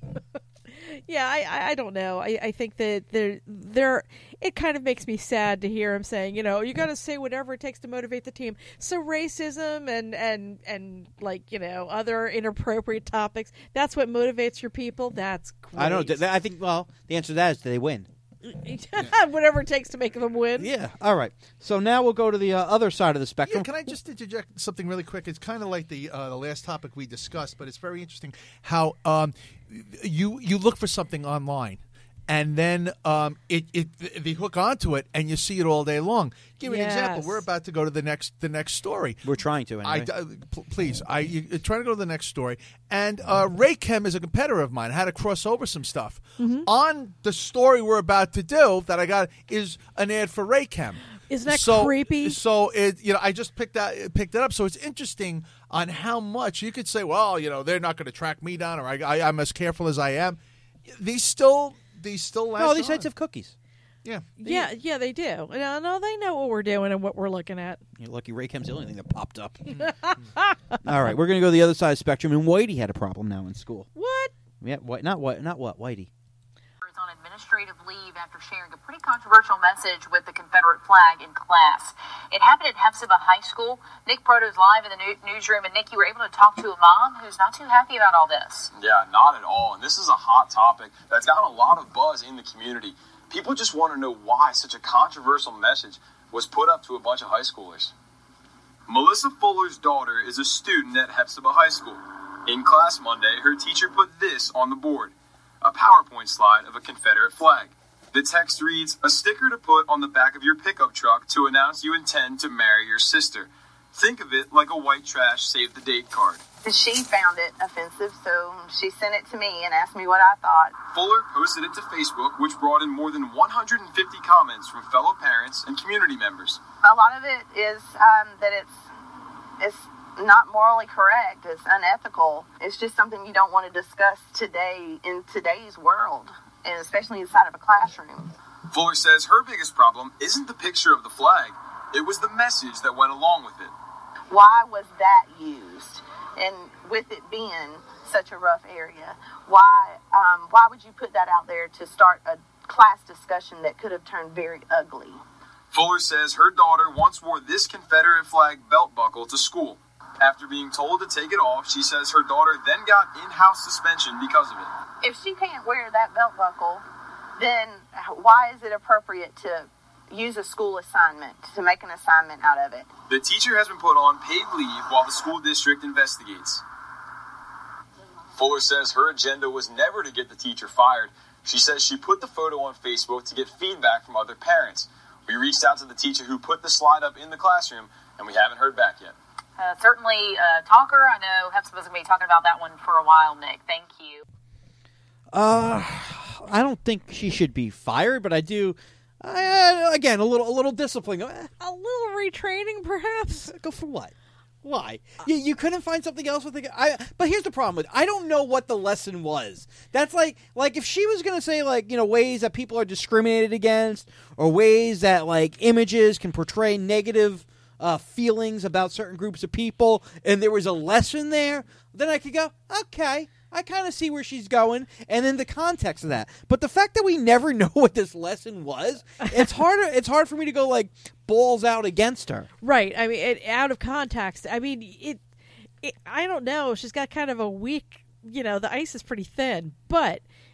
yeah, I, I, I don't know. I, I think that there, there, it kind of makes me sad to hear him saying, you know, you got to say whatever it takes to motivate the team. So racism and, and, and like, you know, other inappropriate topics, that's what motivates your people. That's great. I don't know. I think, well, the answer to that is they win. Whatever it takes to make them win. Yeah. All right. So now we'll go to the uh, other side of the spectrum. Yeah, can I just interject something really quick? It's kind of like the uh, the last topic we discussed, but it's very interesting how um, you you look for something online, and then um, it it they hook onto it, and you see it all day long. Give me an example. Yes. We're about to go to the next the next story. We're trying to, anyway. I, uh, p- please, I you, trying to go to the next story. And uh, Raychem is a competitor of mine. I had to cross over some stuff. Mm-hmm. On the story we're about to do that I got is an ad for Raychem. Isn't that so, creepy? So it, you know, I just picked that picked it up. So it's interesting on how much you could say, well, you know, they're not going to track me down, or I, I, I'm as careful as I am. These still, these still last. No, these on. sites have cookies. Yeah. Yeah, yeah, they do. No, no, they know what we're doing and what we're looking at. You're lucky Raychem's the only thing that popped up. All right, we're going to go to the other side of the spectrum, and Whitey had a problem now in school. What? Yeah, what? Not what? Not what? Whitey. is on administrative leave after sharing a pretty controversial message with the Confederate flag in class. It happened at Hephzibah High School. Nick Proto's live in the new- newsroom, and Nick, you were able to talk to a mom who's not too happy about all this. Yeah, not at all. And this is a hot topic that's gotten a lot of buzz in the community. People just want to know why such a controversial message was put up to a bunch of high schoolers. Melissa Fuller's daughter is a student at Hephzibah High School. In class Monday, her teacher put this on the board, a PowerPoint slide of a Confederate flag. The text reads, "A sticker to put on the back of your pickup truck to announce you intend to marry your sister. Think of it like a white trash save the date card." She found it offensive, so she sent it to me and asked me what I thought. Fuller posted it to Facebook, which brought in more than one hundred fifty comments from fellow parents and community members. A lot of it is um, that it's it's not morally correct. It's unethical. It's just something you don't want to discuss today in today's world, and especially inside of a classroom. Fuller says her biggest problem isn't the picture of the flag. It was the message that went along with it. Why was that used? And with it being such a rough area, why um, why would you put that out there to start a class discussion that could have turned very ugly? Fuller says her daughter once wore this Confederate flag belt buckle to school. After being told to take it off, she says her daughter then got in-house suspension because of it. If she can't wear that belt buckle, then why is it appropriate to use a school assignment, to make an assignment out of it? The teacher has been put on paid leave while the school district investigates. Fuller says her agenda was never to get the teacher fired. She says she put the photo on Facebook to get feedback from other parents. We reached out to the teacher who put the slide up in the classroom, and we haven't heard back yet. Uh, certainly a talker. I know Hephzibah's going to be talking about that one for a while, Nick. Thank you. Uh, I don't think she should be fired, but I do... Uh, again, a little, a little discipline. A little retraining, perhaps. Go for what? Why? You, you couldn't find something else with it. I. But here's the problem with it. I don't know what the lesson was. That's like, like if she was going to say, like, you know, ways that people are discriminated against, or ways that, like, images can portray negative uh, feelings about certain groups of people, and there was a lesson there, then I could go, okay, I kind of see where she's going, and then the context of that. But the fact that we never know what this lesson was, it's hard. It's hard for me to go like balls out against her. Right. I mean, it, out of context. I mean, it, it. I don't know. She's got kind of a weak. You know, the ice is pretty thin, but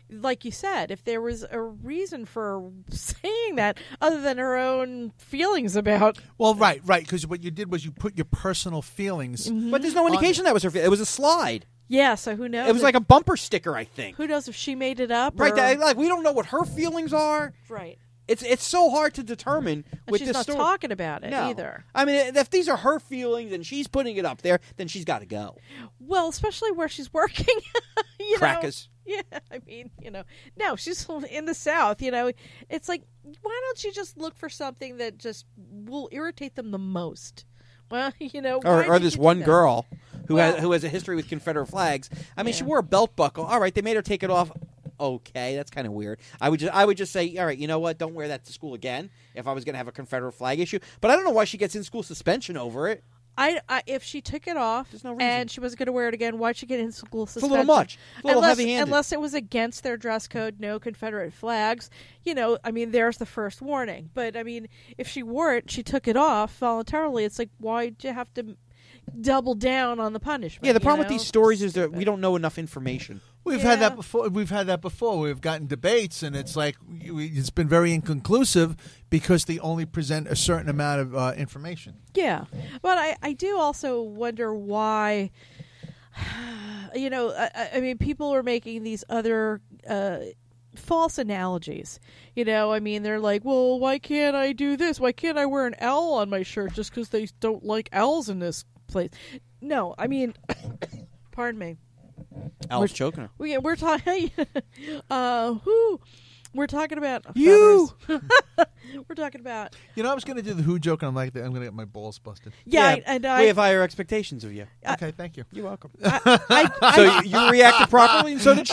like you said, if there was a reason for saying that other than her own feelings about. Well, right, right, because what you did was you put your personal feelings. Mm-hmm. But there's no indication that was her. Fe- it was a slide. Yeah, so who knows? It was like a bumper sticker, I think. Who knows if she made it up? Right, or... that, like we don't know what her feelings are. Right. It's it's so hard to determine And with she's this not story. talking about it No. either. I mean, if these are her feelings and she's putting it up there, then she's got to go. Well, especially where she's working. you Crackers. Know? Yeah, I mean, you know, no, she's in the South. You know, it's like, why don't you just look for something that just will irritate them the most? Well, you know, Or, why or did this you do one that? girl who Well- has who has a history with Confederate flags. I mean, Yeah. she wore a belt buckle. All right, they made her take it off. Okay, that's kind of weird. I would just I would just say, all right, you know what? Don't wear that to school again. If I was going to have a Confederate flag issue, but I don't know why she gets in school suspension over it. I, I if she took it off There's no reason. and she wasn't going to wear it again, why'd she get in school It's a suspension? little much. It's a little unless, heavy-handed. unless it was against their dress code, no Confederate flags. You know, I mean, there's the first warning. But I mean, if she wore it, she took it off voluntarily. It's like, why'd you have to double down on the punishment? Yeah, the you problem with know? these stories is that we don't know enough information. We've had Yeah. that before. We've had that before. We've gotten debates, and it's like we- it's been very inconclusive because they only present a certain amount of uh, information. Yeah, but I, I do also wonder why. You know, I, I mean, people are making these other uh, false analogies. You know, I mean, they're like, well, why can't I do this? Why can't I wear an L on my shirt just because they don't like L's in this place? No, I mean, pardon me. Al's choking her. We, we're talking. uh, who? We're talking about You. feathers. We're talking about. You know, I was going to do the Who joke, and I'm like, I'm going to get my balls busted. Yeah, I- and I. we have higher expectations of you. Okay, thank you. You're welcome. I, I, So you, you reacted properly, and so did she.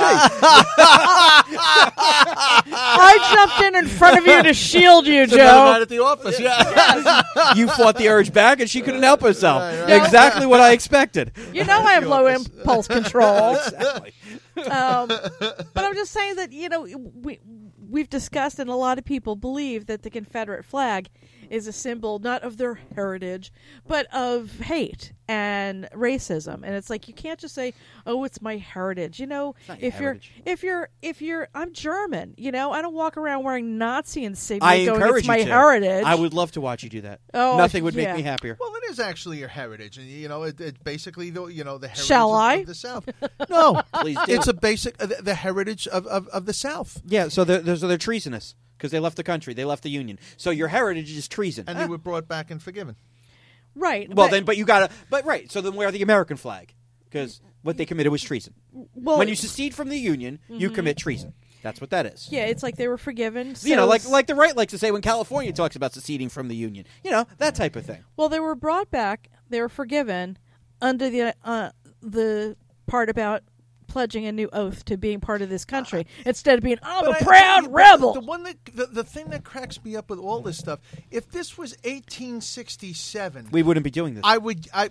I jumped in in front of you to shield you, It's another night Joe. at the office. Yeah. You fought the urge back, and she couldn't help herself. Right, right. Exactly what I expected. You know I have low office. impulse control. Exactly. Um, but I'm just saying that, you know, we, we've discussed, and a lot of people believe that the Confederate flag is a symbol not of their heritage, but of hate and racism. And it's like, you can't just say, oh, it's my heritage. You know, not your if you're, heritage. if you're, if you're, I'm German, you know, I don't walk around wearing Nazi insignia I going, encourage it's my you to. heritage. I would love to watch you do that. Oh, Nothing would yeah. make me happier. Well, it is actually your heritage, and you know, it, it basically the you know the heritage Shall of, I? of the South. No, Please do. it's a basic uh, the, the heritage of, of, of the South, Yeah, so they're, they're, so they're treasonous because they left the country. They left the Union. So your heritage is treason. and Ah. they were brought back and forgiven. right. Well, but- then, but you gotta. But right. So then, wear the American flag because what they committed was treason. well, When you secede from the Union, you commit treason. That's what that is. yeah, it's like they were forgiven. You know, so- like like the right likes to say when California talks about seceding from the Union. You know, that type of thing. Well, they were brought back. They were forgiven under the uh, the part about pledging a new oath to being part of this country instead of being I'm But a I- proud but rebel. The one that the, the thing that cracks me up with all this stuff, if this was eighteen sixty-seven, We wouldn't be doing this. I would I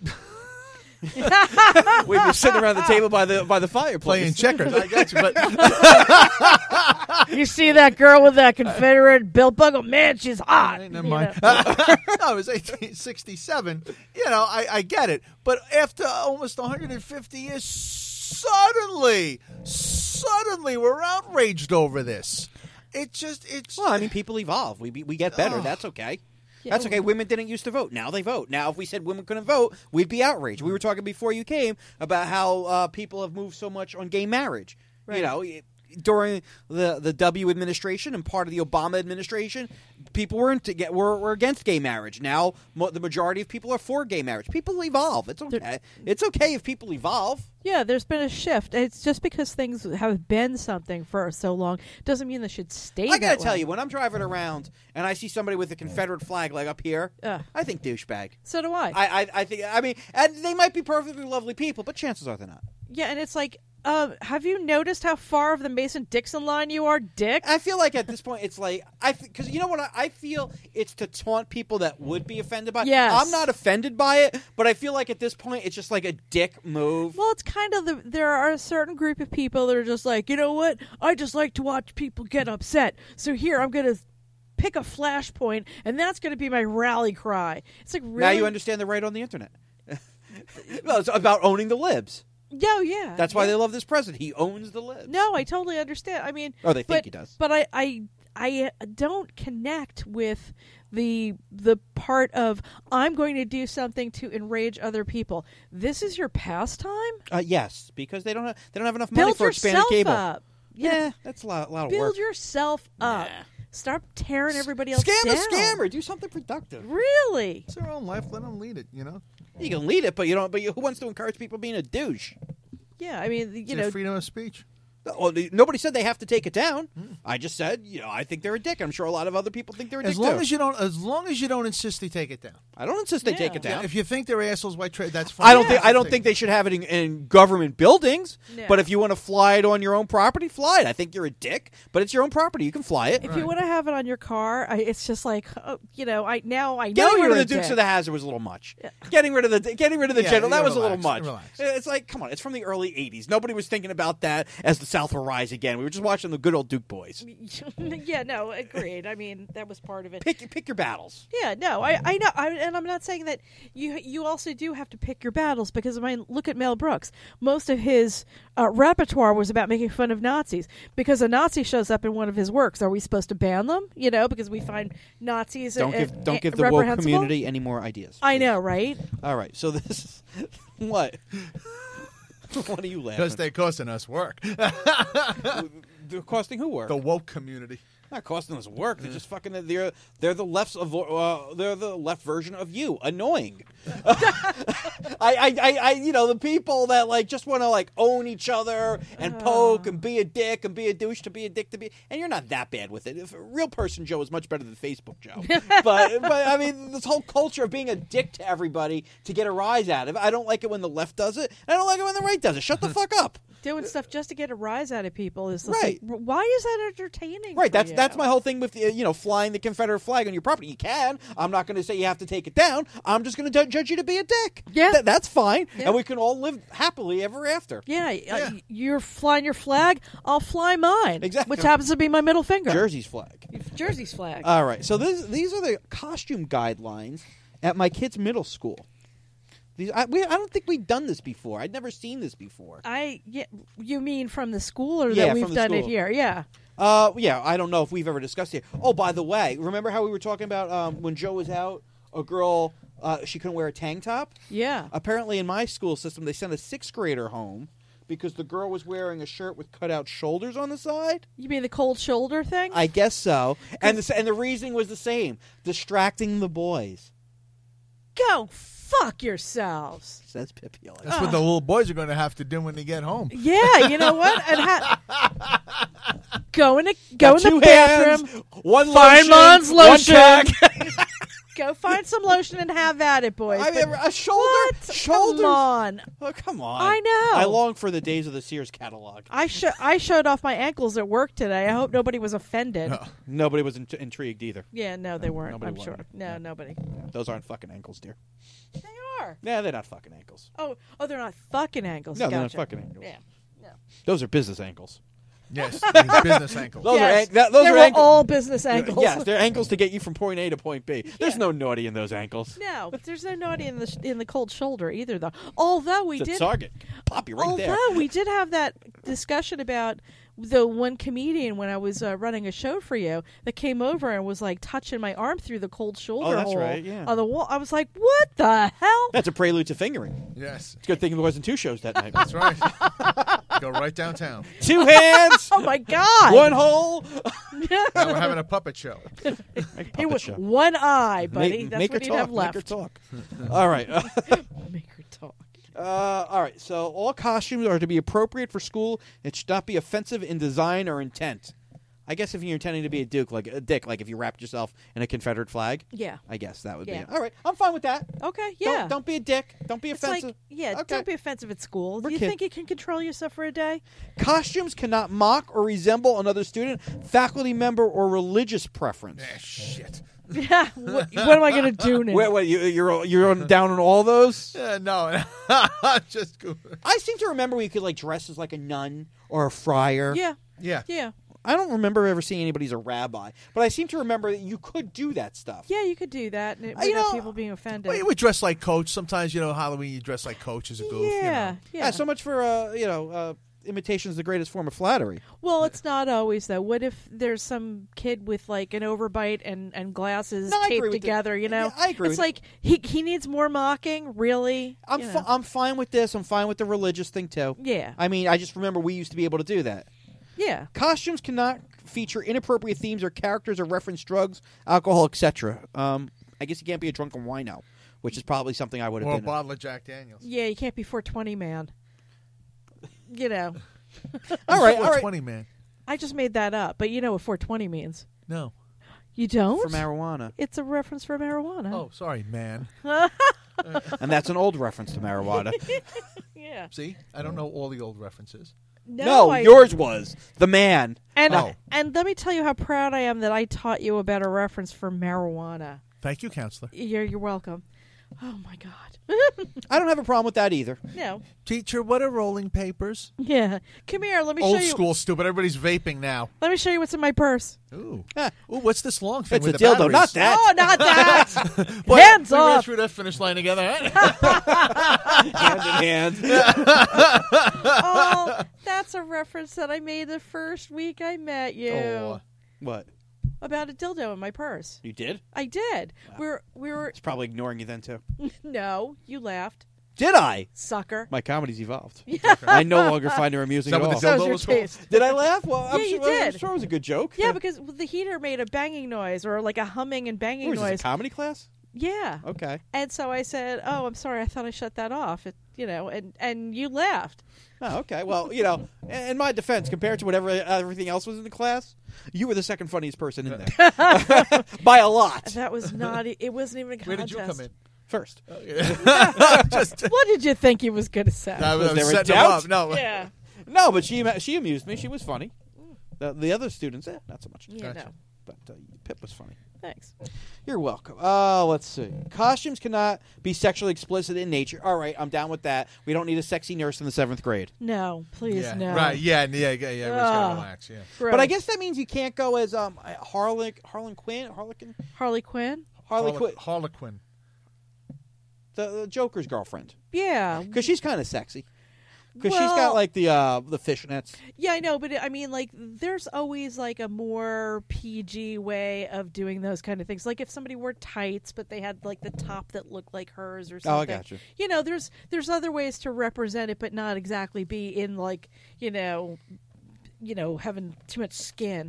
We'd be sitting around the table by the by the fireplace playing checkers. I got you, but You see that girl with that Confederate belt buckle? Man, she's hot. Hey, never You mind. know. No, it was eighteen sixty-seven. You know, I, I get it. But after almost one hundred fifty years, suddenly, suddenly we're outraged over this. It just, it's... Well, I mean, people evolve. We be, we get better. Oh. That's okay. Yeah. That's okay. Women didn't used to vote. Now they vote. Now, if we said women couldn't vote, we'd be outraged. We were talking before you came about how uh, people have moved so much on gay marriage. Right. You know, it- during the the W administration and part of the Obama administration, people were into get were, were against gay marriage. Now, mo- the majority of people are for gay marriage. People evolve. It's okay. It's okay if people evolve. Yeah, there's been a shift. It's just because things have been something for so long doesn't mean they should stay I gotta that tell way. you, when I'm driving around and I see somebody with a Confederate flag like up here, Ugh. I think douchebag. So do I. I, I I think I mean, and they might be perfectly lovely people, but chances are they're not. Yeah, and it's like, uh, have you noticed how far of the Mason-Dixon line you are, Dick? I feel like at this point it's like I because you know what I, I feel it's to taunt people that would be offended by it. Yes. I'm not offended by it, but I feel like at this point it's just like a dick move. Well, it's kind of the. There are a certain group of people that are just like, you know what? I just like to watch people get upset. So here, I'm going to pick a flashpoint, and that's going to be my rally cry. It's like really. Now you understand the right on the internet. Well, it's about owning the libs. Yeah, yeah. That's why yeah. they love this president. He owns the libs. No, I totally understand. I mean, Oh, they think but, he does. But I, I, I don't connect with the the part of I'm going to do something to enrage other people. This is your pastime. Uh, yes, because they don't have, they don't have enough money Build for expanded yourself cable. up. Yeah, that's a lot, a lot of Build work. yourself up. Nah. Stop tearing everybody else Scam down. a scammer. Do something productive. Really? It's their own life. Let them lead it. You know. You can lead it, but you don't. But you, who wants to encourage people being a douche? Yeah, I mean, you It's know, their freedom of speech. Oh, the- nobody said they have to take it down. I just said, you know, I think they're a dick. I'm sure a lot of other people think they're a As dick long too. as you don't, as long as you don't insist they take it down. I don't insist they Yeah. take it down. Yeah, if you think they're assholes, why trade? That's fine. I don't Yeah. think I don't think they should have it in, in government buildings. No. But if you want to fly it on your own property, fly it. I think you're a dick, but it's your own property. You can fly it. if you want to have it on your car, I, it's just like, oh, you know, I now I know Getting you're rid of a the Dukes dick. of the Hazzard was a little much. Getting rid of the getting rid of the Yeah, general that yeah, was a little relax, much. relax. It's like, come on, it's from the early eighties. Nobody was thinking about that as the South will rise again. We were just watching the good old Duke boys. Yeah, no, agreed. I mean, that was part of it. Pick pick your battles. Yeah, no, I, I know, I, and I'm not saying that you you also do have to pick your battles because I mean, look at Mel Brooks. Most of his uh, repertoire was about making fun of Nazis because a Nazi shows up in one of his works. Are we supposed to ban them? You know, because we find Nazis Don't uh, give uh, don't give the woke reprehensible? community any more ideas. I know, right? All right, so this is what. What are you laughing? Because they're costing us work. They're costing who work? The woke community. Not costing us work. They're just fucking. They're they're the left's of uh, they're the left version of you. Annoying. I, I I I you know the people that like just want to like own each other and poke and be a dick and be a douche to be a dick to be and you're not that bad with it. If a real person Joe is much better than Facebook Joe. but but I mean this whole culture of being a dick to everybody to get a rise out of it. I don't like it when the left does it. I don't like it when the right does it. Shut the fuck up. Doing stuff just to get a rise out of people is the Right. same- why is that entertaining? Right, for that's you? that's my whole thing with the, you know flying the Confederate flag on your property. You can. I'm not going to say you have to take it down. I'm just going to judge you to be a dick. Yeah. Th- that's fine, Yeah. and we can all live happily ever after. Yeah, uh, you're flying your flag. I'll fly mine. Exactly. Which happens to be my middle finger. Jersey's flag. Jersey's flag. All right, so this, these are the costume guidelines at my kid's middle school. These I, we, I don't think we've done this before. I'd never seen this before. I yeah, you mean from the school or Yeah, that we've from the done it school. here? Yeah. Uh, yeah, I don't know if we've ever discussed it. Oh, by the way, remember how we were talking about um, when Joe was out, a girl, uh, she couldn't wear a tank top? Yeah. Apparently in my school system, they sent a sixth grader home because the girl was wearing a shirt with cutout shoulders on the side. You mean the cold shoulder thing? I guess so. And the, and the reasoning was the same, distracting the boys. Go fuck yourselves. Says Pippi. Alex. That's what the little boys are going to have to do when they get home. Yeah, you know what? And ha- go in, a, go Got in two the bathroom. hands, one find lotion, Mon's one lotion. pack. Go find some lotion and have at it, boys. I mean, But a shoulder, what? shoulders. Come on. Oh, come on. I know. I long for the days of the Sears catalog. I sh- I showed off my ankles at work today. I hope nobody was offended. No. Nobody was in- intrigued either. Yeah, no, they weren't. Nobody I'm sure. wanted. No, nobody. Those aren't fucking ankles, dear. They are. Yeah, they're not fucking ankles. Oh, oh, they're not fucking ankles. No, they're not Gotcha. fucking ankles. Yeah. No. Those are business ankles. Yes, these business ankles. Those Yes, are an- that, those they are were ankles. all business ankles. Yes, they're ankles to get you from point A to point B. There's Yeah. no naughty in those ankles. No, but there's no naughty in the sh- in the cold shoulder either, though. Although we It's a did, target. Pop you right although there. we did have that discussion about the one comedian when I was uh, running a show for you that came over and was like touching my arm through the cold shoulder Oh, that's hole right, yeah. on the wall. I was like, "What the hell?" That's a prelude to fingering. Yes, It's a good thing there wasn't two shows that night. that's right. Go right downtown. Two hands, Oh my god! one hole. Now we're having a puppet show. Make It puppet was show. one eye, buddy. Make, That's make what her you'd talk. have left. Make her talk. All right. Make her talk. Uh, all right. So all costumes are to be appropriate for school. It should not be offensive in design or intent. I guess if you're intending to be a duke, like a dick, like if you wrapped yourself in a Confederate flag. Yeah. I guess that would Yeah. be. All right. I'm fine with that. Okay. Yeah. Don't, don't be a dick. Don't be It's offensive. like, yeah, Okay. don't be offensive at school. We're you kid- think you can control yourself for a day? Costumes cannot mock or resemble another student, faculty member, or religious preference. Eh, shit. Yeah. What, what am I going to do now? Wait, wait, you, you're you're on, down on all those? Uh, no, just go. I seem to remember we could like dress as like a nun or a friar. Yeah. Yeah. Yeah. I don't remember ever seeing anybody as a rabbi, but I seem to remember that you could do that stuff. Yeah, you could do that, and it Uh, would you have know, people being offended. Well, you would dress like Coach. Sometimes, you know, Halloween you dress like Coach as a goof. yeah, You know. yeah. So much for uh, you know, uh, imitation is the greatest form of flattery. Well, it's not always though. What if there's some kid with like an overbite and, and glasses No, I agree taped with together? it. You know, Yeah, I agree It's with like he he needs more mocking. Really, I'm You fi- know. I'm fine with this. I'm fine with the religious thing too. Yeah. I mean, I just remember we used to be able to do that. Yeah. Costumes cannot feature inappropriate themes or characters or reference drugs, alcohol, et cetera. Um, I guess you can't be a drunken wino, which is probably something I would have Or a been. bottle of Jack Daniels. Yeah, you can't be four twenty man. You know. all right, all right. four twenty, man. I just made that up, but you know what four twenty means. No. You don't? For marijuana. It's a reference for marijuana. Oh, sorry, man. And that's an old reference to marijuana. Yeah. See? I don't know all the old references. No, no I- yours was. The man. And Oh. and let me tell you how proud I am that I taught you about a reference for marijuana. Thank you, counselor. You're you're welcome. Oh my God. I don't have a problem with that either. No. Teacher, what are rolling papers? Yeah. Come here. Let me Old show you. school stupid. Everybody's vaping now. Let me show you what's in my purse. Ooh. Ah. Ooh, what's this long thing It's with a the dildo, batteries? not that. Oh, not that. Boy, Hands we ran off. through that finish line together. Hand in hand. Oh, that's a reference that I made the first week I met you Oh. What? about a dildo in my purse. You did? I did. We were we were. It's probably ignoring you then, too. No, you laughed, Did I? sucker. My comedy's evolved. I no longer find her amusing Is that at what all. the That was dildo your was called? taste. Did I laugh? Well, I'm Yeah, you sure, I'm did. sure it was a good joke. Yeah, because the heater made a banging noise or like a humming and banging What is this, noise. a comedy class? Yeah. Okay. And so I said, "Oh, I'm sorry. I thought I shut that off." It, you know, and and you laughed. Oh, okay. Well, you know, in my defense, compared to whatever everything else was in the class, you were the second funniest person in there by a lot. That was not. e- It wasn't even a Where contest. did you come in? First, Just, What did you think he was going to say? I was, Was there a setting him doubt? up. No. Yeah. no, but she she amused me. She was funny. The, the other students, eh, not so much. Yeah. Gotcha. No. But uh, Pip was funny. Thanks. You're welcome. Uh, let's see. Costumes cannot be sexually explicit in nature. All right, I'm down with that. We don't need a sexy nurse in the seventh grade. No, please, Yeah. no. Right. Yeah. Yeah. Yeah. yeah. Everybody's got Ah. to relax. Yeah. Gross. But I guess that means you can't go as um Harley Harlan Quinn, Harlequin, Harley Quinn. Harley Harle- Quinn, Harlequin. the, the Joker's girlfriend, Yeah. because she's kind of sexy. Because she's Well- got like the uh the fishnets. Yeah, I know, but it, I mean, like, there's always like a more P G way of doing those kind of things. Like if somebody wore tights, but they had like the top that looked like hers or Oh, I something. got you. You know, there's there's other ways to represent it, but not exactly be in like you know, you know, having too much skin.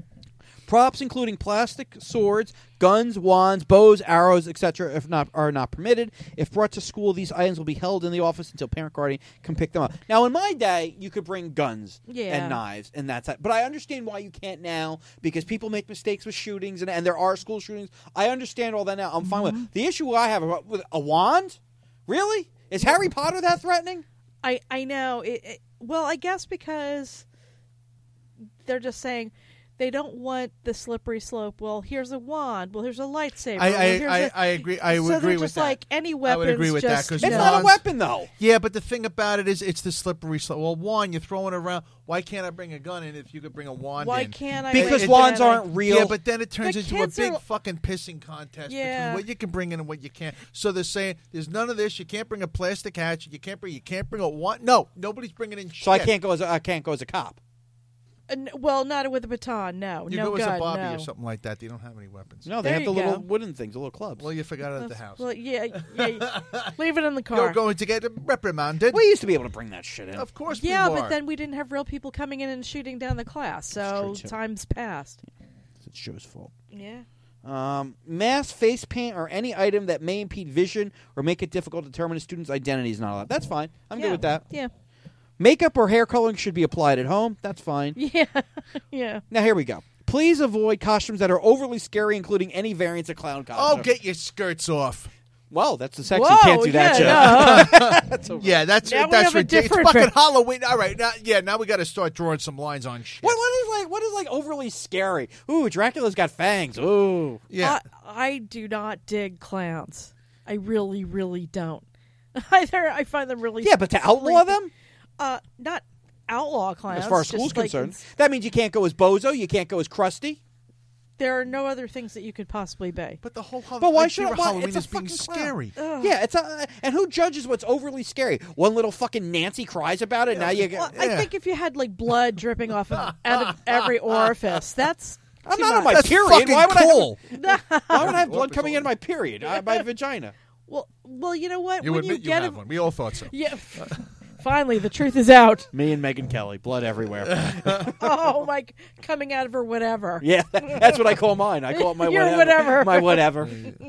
Props including plastic swords, guns, wands, bows, arrows, et cetera, if not are not permitted. If brought to school, these items will be held in the office until parent guardian can pick them up. Now, in my day, you could bring guns Yeah. and knives, and that's it. But I understand why you can't now because people make mistakes with shootings, and, and there are school shootings. I understand all that now. I'm fine with it. The issue I have about- with a wand, really, is Harry Potter that threatening? I I know. It, it, well, I guess because they're just saying. They don't want the slippery slope. Well, here's a wand. Well, here's a lightsaber. I, well, I, here's I, a- I agree. I would so agree they're with just that. like any I weapons. would agree with that just, because you It's know, not a wands- weapon, though. Yeah, but the thing about it is, it's the slippery slope. Well, wand, you're throwing it around. Why can't I bring a gun in if you could bring a wand Why in? can't I? Because bring wands that? aren't real. Yeah, but then it turns The into a kids big are- fucking pissing contest Yeah. between what you can bring in and what you can't. So they're saying there's none of this. You can't bring a plastic hatchet. You can't bring. You can't bring a wand. No, nobody's bringing in shit. So I can't go as a, I can't go as a cop. Uh, n- well, not with a baton. No, You no go gun. as a Bobby no. or something like that. They don't have any weapons. No, they There have the you little go. wooden things, the little clubs. Well, you forgot it at the house. Well, yeah, yeah. Leave it in the car. You're going to get reprimanded. We used to be able to bring that shit in. Of course, yeah, we but are. then we didn't have real people coming in and shooting down the class. So true, too. time's passed. It's Joe's fault. Yeah. Um, mask, face paint, or any item that may impede vision or make it difficult to determine a student's identity is not allowed. That's fine. I'm yeah. good with that. Yeah. Makeup or hair coloring should be applied at home. That's fine. Yeah. yeah. Now, here we go. Please avoid costumes that are overly scary, including any variants of clown Oh, costumes. get your skirts off. Well, that's the sexy. Whoa, Can't do that, yeah, Joe. no. That's over. Yeah, that's Now we that's have a ridiculous. different It's fucking fa- Halloween. All right, now yeah, now we got to start drawing some lines on shit. What, what is like? What is like overly scary? Ooh, Dracula's got fangs. Ooh. Yeah, I, I do not dig clowns. I really, really don't. Either I find them really Yeah, but to outlaw creepy. them? Uh, not outlaw clowns. As far as just school's like concerned, it's- that means you can't go as Bozo. You can't go as Krusty. there are no other things that you could possibly be. But the whole But why idea should of I? Why, Halloween it's a is being fucking clown. scary. Ugh. Yeah, it's a, and who judges what's overly scary? One little fucking Nancy cries about it. Now you get. Well, I think if you had like blood dripping off of, out of every orifice, that's. I'm too not on much. my That's period. fucking Why would cool. I have, why would I have blood coming in my period, uh, my vagina? Well, well, you know what? You when admit you you get have a, one. We all thought so. Yeah. Finally, the truth is out. Me and Megyn Kelly, blood everywhere. Oh my! Coming out of her, whatever. Yeah, that's what I call mine. I call it my Your whatever. whatever. My whatever.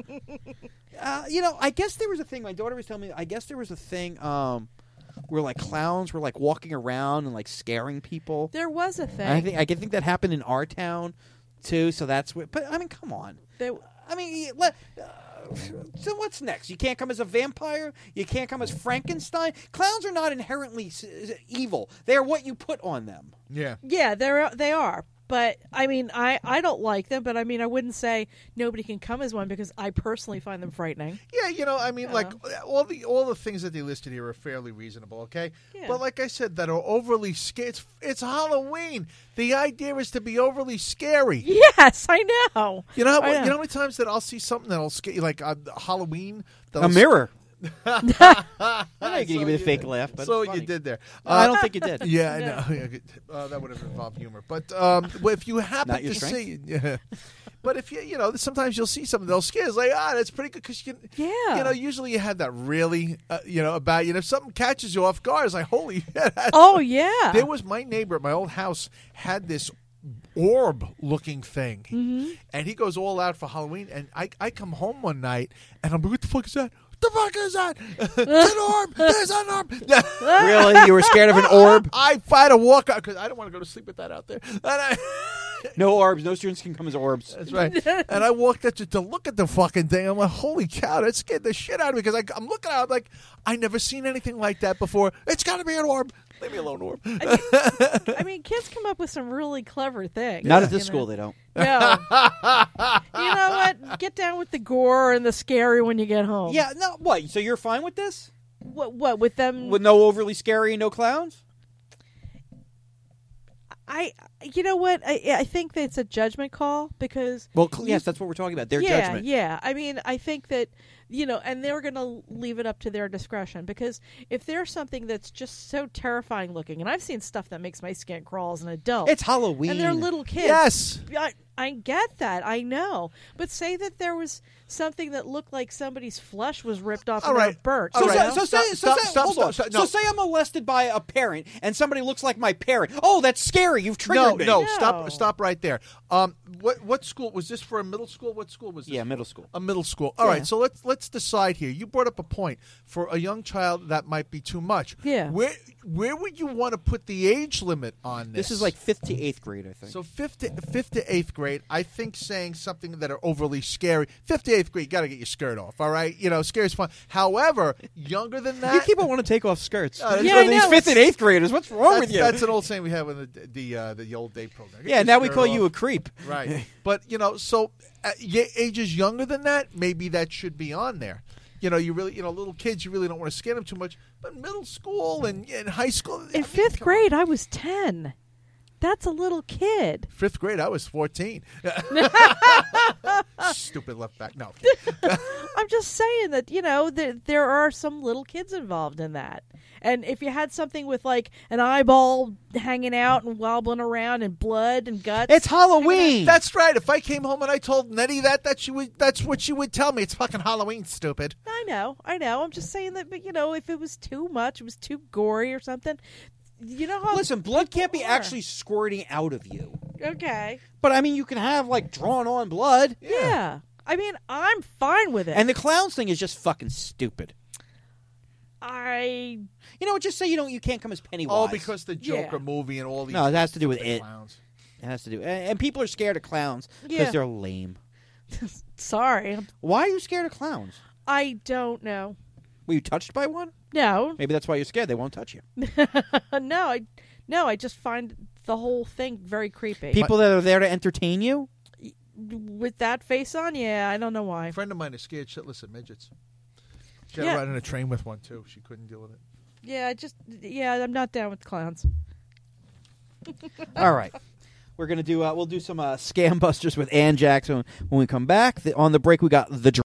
uh, you know, I guess there was a thing. My daughter was telling me. I guess there was a thing um, where like clowns were like walking around and like scaring people. There was a thing. And I think I think that happened in our town too. So that's what. But I mean, come on. They, I mean, let. Uh, so what's next? You can't come as a vampire. You can't come as Frankenstein. Clowns are not inherently s- evil. They are what you put on them. Yeah. yeah, they're they are. But I mean, I, I don't like them. But I mean, I wouldn't say nobody can come as one because I personally find them frightening. Yeah, you know, I mean, Yeah. like all the all the things that they listed here are fairly reasonable, okay? Yeah. But like I said, that are overly scary. It's, it's Halloween. The idea is to be overly scary. Yes, I know. You know, how, I know. you know how many times that I'll see something that'll scare you, like on Halloween. A that'll mirror. I know you can give me the you fake did. laugh, but so it's funny. you did there. I don't think you did. Yeah, I No. know. Uh, that would have involved humor. But um, well, if you happen Not your to strength? see, yeah. But if you, you know, sometimes you'll see something that'll scare. It's like, ah, that's pretty good because you, Yeah. you know, usually you have that really, uh, you know, about you. And if something catches you off guard, it's like, holy, that's- Oh yeah. There was my neighbor at my old house had this orb-looking thing, Mm-hmm. and he goes all out for Halloween. And I, I come home one night, and I'm like, what the fuck is that? The fuck is that? It's an orb. There's an orb. Really? You were scared of an orb? I fight a walk out because I don't want to go to sleep with that out there. And I, No orbs. No students can come as orbs. that's right. And I walked out to, to look at the fucking thing. I'm like, holy cow, that scared the shit out of me because I, I'm looking at it I'm like, I never seen anything like that before. It's got to be an orb. Leave me alone, orb. I mean, kids come up with some really clever things. Not at this you school, know? they don't. No. You know what? Get down with the gore and the scary when you get home. Yeah, no, what? So you're fine with this? What? What with them? With no overly scary and no clowns? I. You know what? I. I think that it's a judgment call because. Well, cl- yes, that's what we're talking about. Their yeah, judgment. Yeah, I mean, I think that, you know, and they're going to leave it up to their discretion because if there's something that's just so terrifying looking, and I've seen stuff that makes my skin crawl as an adult. It's Halloween. And they're little kids. Yes. I, I get that. I know. But say that there was something that looked like somebody's flesh was ripped off All and right. burnt. So, All you right. know? so, so, say, Stop, so, say, stop, hold stop, on. stop, So no. say I'm molested by a parent and somebody looks like my parent. Oh, that's scary. You've triggered No, me. no, No. stop, stop right there. Um, what what school was this for? A middle school? What school was this? Yeah, middle school. A middle school. All right, Yeah. so let's let's decide here. You brought up a point for a young child that might be too much. Yeah. Where where would you want to put the age limit on this? This is like fifth to eighth grade, I think. So fifth to, fifth to eighth grade, I think saying something that are overly scary. Fifth to eighth grade, you got to get your skirt off. All right, you know, scary is fun. However, younger than that, you keep on wanting to take off skirts. Uh, Yeah, For I these know. fifth and eighth graders, what's wrong that's, with you? that's an old saying we have in the the uh, the old day program. Get yeah, your now we skirt call off. you a creep. Right. But, you know, so at y- ages younger than that, maybe that should be on there. You know, you really, you know, little kids, you really don't want to scare them too much. But middle school and, and high school. I In mean, fifth come on. grade, I was ten. That's a little kid. Fifth grade, I was fourteen. Stupid left back. No. I'm just saying that, you know, there, there are some little kids involved in that. And if you had something with, like, an eyeball hanging out and wobbling around and blood and guts. It's Halloween. That's right. If I came home and I told Nettie that, that she would, that's what she would tell me. It's fucking Halloween, stupid. I know, I know. I'm just saying that, but, you know, if it was too much, it was too gory or something, you know how... Listen, blood can't be are. actually squirting out of you. Okay. But, I mean, you can have, like, drawn-on blood. Yeah. I mean, I'm fine with it. And the clowns thing is just fucking stupid. I... You know, just say you don't. You can't come as Pennywise. Oh, because the Joker Yeah. movie and all these. No, it has to do with stupid it. clowns. It has to do. And, and people are scared of clowns because Yeah. they're lame. Sorry. Why are you scared of clowns? I don't know. Were you touched by one? No. Maybe that's why you're scared. They won't touch you. no, I... No, I just find the whole thing very creepy. People that are there to entertain you? With that face on, yeah, I don't know why. A friend of mine is scared shitless of midgets. She had Yeah. to ride on a train with one, too. She couldn't deal with it. Yeah, I just... Yeah, I'm not down with clowns. All right. We're going to do, uh, we'll do some uh, Scam Busters with Ann Jackson when we come back. The, on the break, we got the